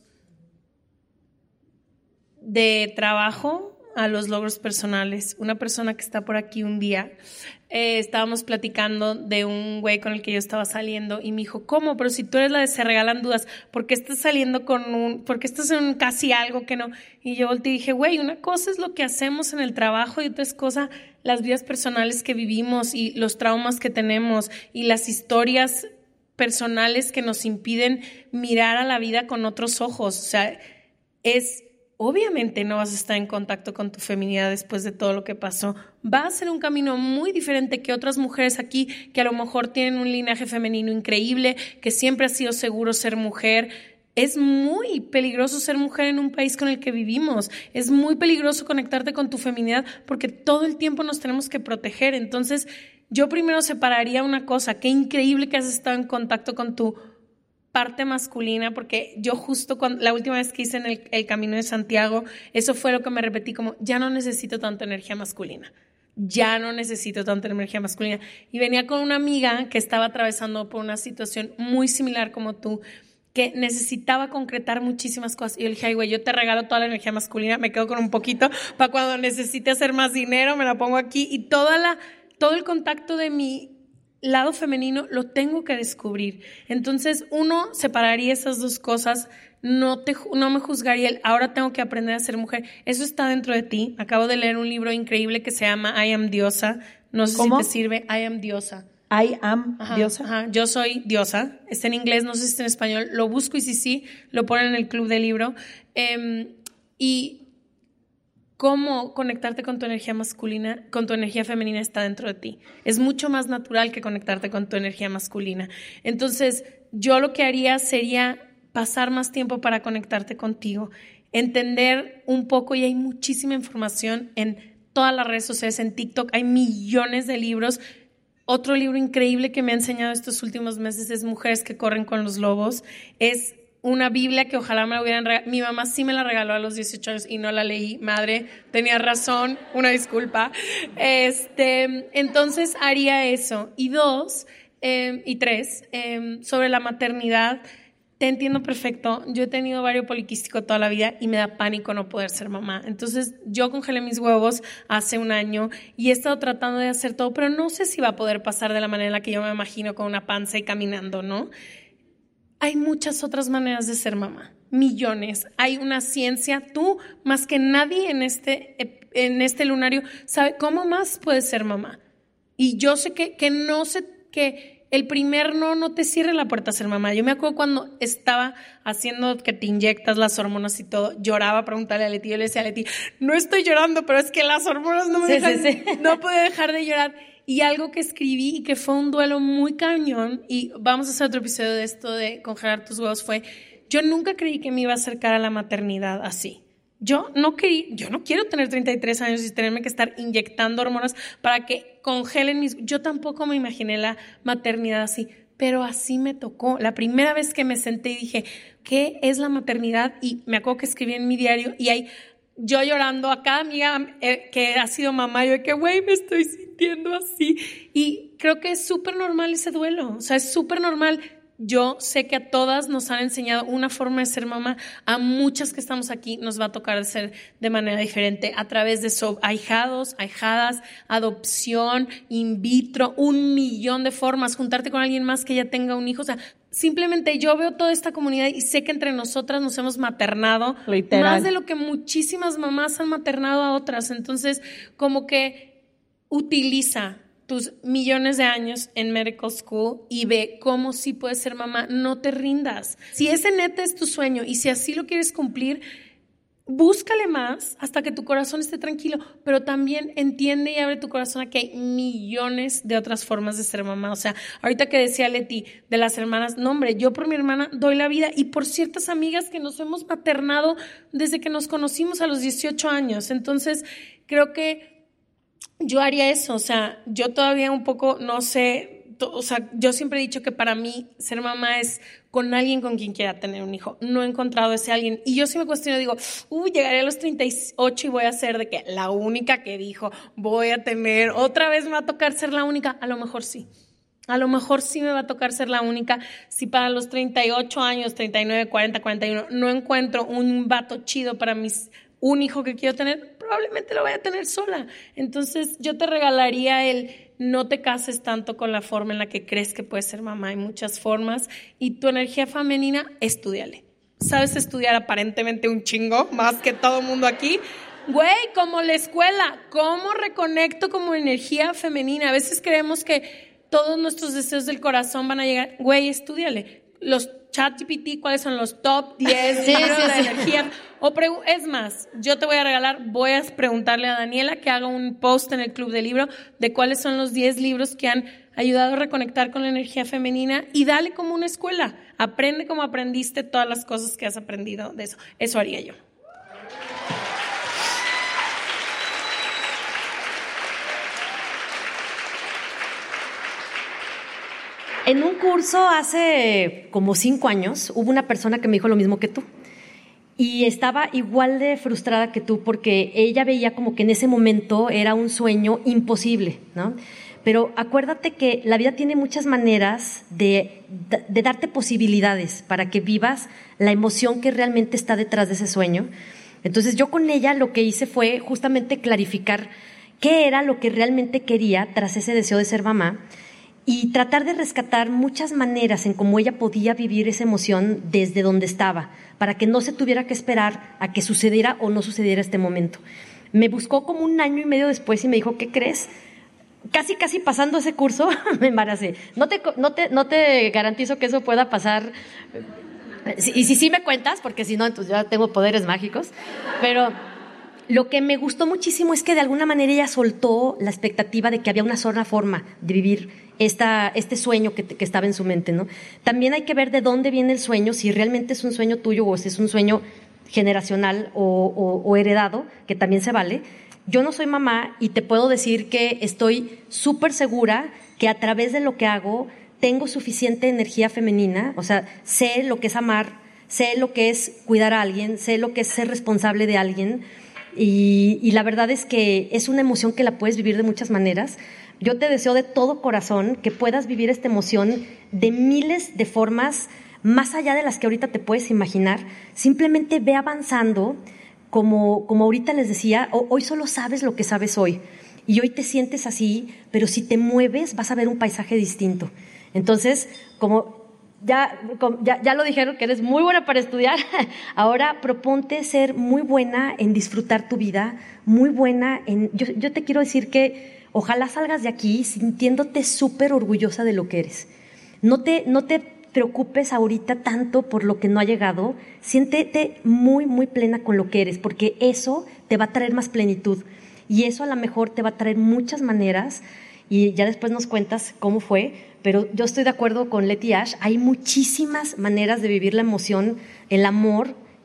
de trabajo a los logros personales. Una persona que está por aquí un día, eh, estábamos platicando de un güey con el que yo estaba saliendo y me dijo, ¿cómo? Pero si tú eres la de Se Regalan Dudas, ¿por qué estás saliendo con un, por qué estás en un casi algo que no? Y yo volteé y dije, güey, una cosa es lo que hacemos en el trabajo y otra es cosa las vidas personales que vivimos y los traumas que tenemos y las historias personales que nos impiden mirar a la vida con otros ojos. O sea, es... Obviamente no vas a estar en contacto con tu feminidad después de todo lo que pasó. Va a ser un camino muy diferente que otras mujeres aquí que a lo mejor tienen un linaje femenino increíble, que siempre ha sido seguro ser mujer. Es muy peligroso ser mujer en un país con el que vivimos. Es muy peligroso conectarte con tu feminidad porque todo el tiempo nos tenemos que proteger. Entonces, yo primero separaría una cosa. Qué increíble que has estado en contacto con tu parte masculina, porque yo justo cuando, la última vez que hice en el, el Camino de Santiago, eso fue lo que me repetí, como ya no necesito tanta energía masculina, ya no necesito tanta energía masculina. Y venía con una amiga que estaba atravesando por una situación muy similar como tú, que necesitaba concretar muchísimas cosas. Y yo le dije, ay, güey, yo te regalo toda la energía masculina, me quedo con un poquito para cuando necesite hacer más dinero, me la pongo aquí. Y toda la, todo el contacto de mi lado femenino lo tengo que descubrir. Entonces, uno separaría esas dos cosas, no, te, no me juzgaría el ahora tengo que aprender a ser mujer. Eso está dentro de ti. Acabo de leer un libro increíble que se llama I Am Diosa. No sé ¿Cómo? Si te sirve. I Am Diosa. I am ajá, diosa. Ajá. Yo soy diosa. Está en inglés, no sé si está en español. Lo busco y si sí, lo ponen en el club del libro. Eh, y cómo conectarte con tu energía masculina, con tu energía femenina está dentro de ti. Es mucho más natural que conectarte con tu energía masculina. Entonces, yo lo que haría sería pasar más tiempo para conectarte contigo, entender un poco, y hay muchísima información en todas las redes sociales, en TikTok, hay millones de libros. Otro libro increíble que me ha enseñado estos últimos meses es Mujeres que corren con los lobos. Es una Biblia que ojalá me la hubieran regalado. Mi mamá sí me la regaló a los dieciocho años y no la leí. Madre, tenía razón, una disculpa. Este, entonces haría eso. Y dos, eh, y tres, eh, sobre la maternidad, te entiendo perfecto. Yo he tenido ovario poliquístico toda la vida y me da pánico no poder ser mamá. Entonces yo congelé mis huevos hace un año y he estado tratando de hacer todo, pero no sé si va a poder pasar de la manera en la que yo me imagino, con una panza y caminando, ¿no? Hay muchas otras maneras de ser mamá, millones. Hay una ciencia, tú más que nadie en este, en este lunario sabe cómo más puedes ser mamá. Y yo sé que, que no sé, que el primer no no te cierre la puerta a ser mamá. Yo me acuerdo cuando estaba haciendo que te inyectas las hormonas y todo, lloraba, preguntarle a Leti, yo le decía a Leti, no estoy llorando, pero es que las hormonas no me sí, dejan, sí, sí. no puedo dejar de llorar. Y algo que escribí y que fue un duelo muy cañón, y vamos a hacer otro episodio de esto de congelar tus huevos, fue, yo nunca creí que me iba a acercar a la maternidad así. Yo no, quería, yo no quiero tener treinta y tres años y tenerme que estar inyectando hormonas para que congelen mis... Yo tampoco me imaginé la maternidad así, pero así me tocó. La primera vez que me senté y dije, ¿qué es la maternidad? Y me acuerdo que escribí en mi diario y ahí yo llorando a cada amiga eh, que ha sido mamá, yo de que, güey, me estoy sintiendo así. Y creo que es súper normal ese duelo, o sea, es súper normal. Yo sé que a todas nos han enseñado una forma de ser mamá, a muchas que estamos aquí nos va a tocar ser de manera diferente a través de so- ahijados, ahijadas, adopción, in vitro, un millón de formas, juntarte con alguien más que ya tenga un hijo, o sea, simplemente yo veo toda esta comunidad y sé que entre nosotras nos hemos maternado Literal. más de lo que muchísimas mamás han maternado a otras, entonces como que utiliza tus millones de años en medical school y ve cómo sí puedes ser mamá. No te rindas. Si ese neta es tu sueño y si así lo quieres cumplir, búscale más hasta que tu corazón esté tranquilo, pero también entiende y abre tu corazón a que hay millones de otras formas de ser mamá. O sea, ahorita que decía Leti de las hermanas, no hombre, yo por mi hermana doy la vida y por ciertas amigas que nos hemos maternado desde que nos conocimos a los dieciocho años. Entonces, creo que yo haría eso, o sea, yo todavía un poco no sé, to, o sea, yo siempre he dicho que para mí ser mamá es con alguien con quien quiera tener un hijo. No he encontrado ese alguien y yo sí me cuestiono, digo, uy, llegaré a los treinta y ocho y voy a ser de que la única que dijo, voy a tener, otra vez me va a tocar ser la única. A lo mejor sí, a lo mejor sí me va a tocar ser la única. Si para los treinta y ocho años, treinta y nueve, cuarenta, cuarenta y uno no encuentro un vato chido para mis un hijo que quiero tener, probablemente lo voy a tener sola. Entonces yo te regalaría el no te cases tanto con la forma en la que crees que puedes ser mamá. Hay muchas formas y tu energía femenina, estúdiale. Sabes estudiar aparentemente un chingo, más que todo mundo aquí. Güey, como la escuela, ¿cómo reconecto como energía femenina? A veces creemos que todos nuestros deseos del corazón van a llegar. Güey, estúdiale. Los ChatGPT, ¿cuáles son los top diez Sí, libros sí, de sí. energía? O pregu- es más, yo te voy a regalar, voy a preguntarle a Daniela que haga un post en el Club del Libro de cuáles son los diez libros que han ayudado a reconectar con la energía femenina y dale como una escuela. Aprende como aprendiste todas las cosas que has aprendido de eso. Eso haría yo. En un curso hace como cinco años hubo una persona que me dijo lo mismo que tú y estaba igual de frustrada que tú porque ella veía como que en ese momento era un sueño imposible, ¿no? Pero acuérdate que la vida tiene muchas maneras de, de darte posibilidades para que vivas la emoción que realmente está detrás de ese sueño. Entonces yo con ella lo que hice fue justamente clarificar qué era lo que realmente quería tras ese deseo de ser mamá y tratar de rescatar muchas maneras en cómo ella podía vivir esa emoción desde donde estaba, para que no se tuviera que esperar a que sucediera o no sucediera este momento. Me buscó como un año y medio después y me dijo, ¿qué crees? Casi, casi pasando ese curso, me embaracé. No te, no te, no te garantizo que eso pueda pasar. Y si sí me cuentas, porque si no, entonces ya tengo poderes mágicos. Pero lo que me gustó muchísimo es que de alguna manera ella soltó la expectativa de que había una sola forma de vivir esta, este sueño que, que estaba en su mente, ¿no? También hay que ver de dónde viene el sueño, si realmente es un sueño tuyo o si es un sueño generacional o, o, o heredado, que también se vale. Yo no soy mamá y te puedo decir que estoy súper segura que a través de lo que hago tengo suficiente energía femenina, o sea, sé lo que es amar, sé lo que es cuidar a alguien, sé lo que es ser responsable de alguien y, y la verdad es que es una emoción que la puedes vivir de muchas maneras. Yo te deseo de todo corazón que puedas vivir esta emoción de miles de formas más allá de las que ahorita te puedes imaginar. Simplemente ve avanzando. Como, como ahorita les decía, hoy solo sabes lo que sabes hoy y hoy te sientes así, pero si te mueves vas a ver un paisaje distinto. Entonces, como ya, como ya, ya lo dijeron que eres muy buena para estudiar, ahora proponte ser muy buena en disfrutar tu vida, muy buena en... Yo, yo te quiero decir que ojalá salgas de aquí sintiéndote súper orgullosa de lo que eres. No te... No te preocupes ahorita tanto por lo que no ha llegado, siéntete muy, muy plena con lo que eres, porque eso te va a traer más plenitud y eso a lo mejor te va a traer muchas maneras y ya después nos cuentas cómo fue, pero yo estoy de acuerdo con Leti Ash, hay muchísimas maneras de vivir la emoción, el amor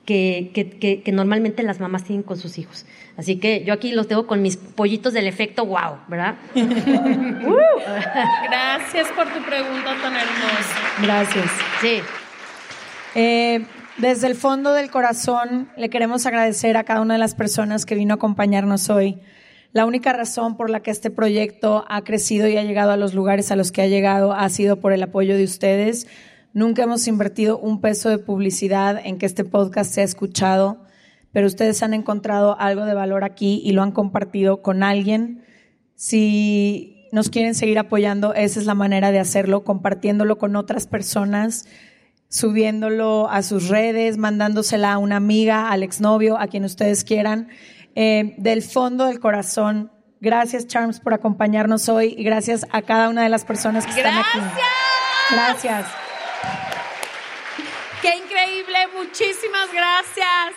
que, que, que, que normalmente las mamás tienen con sus hijos. Así que yo aquí los tengo con mis pollitos del efecto wow, ¿verdad? uh. Gracias por tu pregunta tan hermosa. Gracias. Sí. Eh, desde el fondo del corazón le queremos agradecer a cada una de las personas que vino a acompañarnos hoy. La única razón por la que este proyecto ha crecido y ha llegado a los lugares a los que ha llegado ha sido por el apoyo de ustedes. Nunca hemos invertido un peso de publicidad en que este podcast sea escuchado, pero ustedes han encontrado algo de valor aquí y lo han compartido con alguien. Si nos quieren seguir apoyando, esa es la manera de hacerlo, compartiéndolo con otras personas, subiéndolo a sus redes, mandándosela a una amiga, al exnovio, a quien ustedes quieran. Eh, del fondo del corazón, gracias Charms por acompañarnos hoy y gracias a cada una de las personas que ¡Gracias! están aquí. Gracias. ¡Qué increíble! Muchísimas gracias.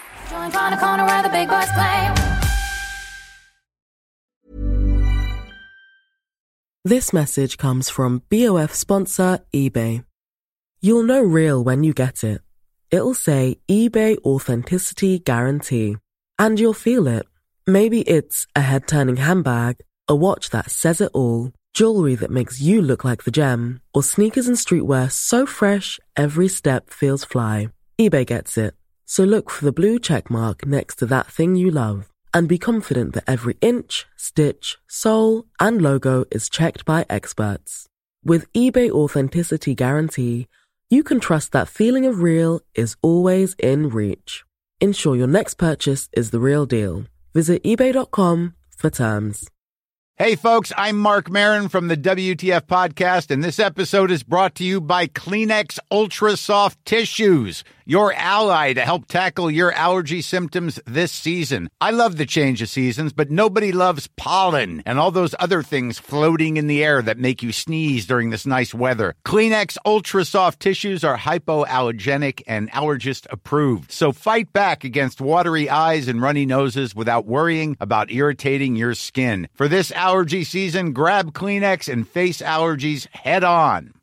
This message comes from B O F sponsor eBay. You'll know real when you get it. It'll say eBay Authenticity Guarantee. And you'll feel it. Maybe it's a head-turning handbag, a watch that says it all, jewelry that makes you look like the gem, or sneakers and streetwear so fresh every step feels fly. eBay gets it. So look for the blue check mark next to that thing you love and be confident that every inch, stitch, sole, and logo is checked by experts. With eBay Authenticity Guarantee, you can trust that feeling of real is always in reach. Ensure your next purchase is the real deal. Visit ebay dot com for terms. Hey, folks, I'm Mark Maron from the W T F Podcast, and this episode is brought to you by Kleenex Ultra Soft Tissues, your ally to help tackle your allergy symptoms this season. I love the change of seasons, but nobody loves pollen and all those other things floating in the air that make you sneeze during this nice weather. Kleenex Ultra Soft Tissues are hypoallergenic and allergist approved, so fight back against watery eyes and runny noses without worrying about irritating your skin. For this allergy season, grab Kleenex and face allergies head on.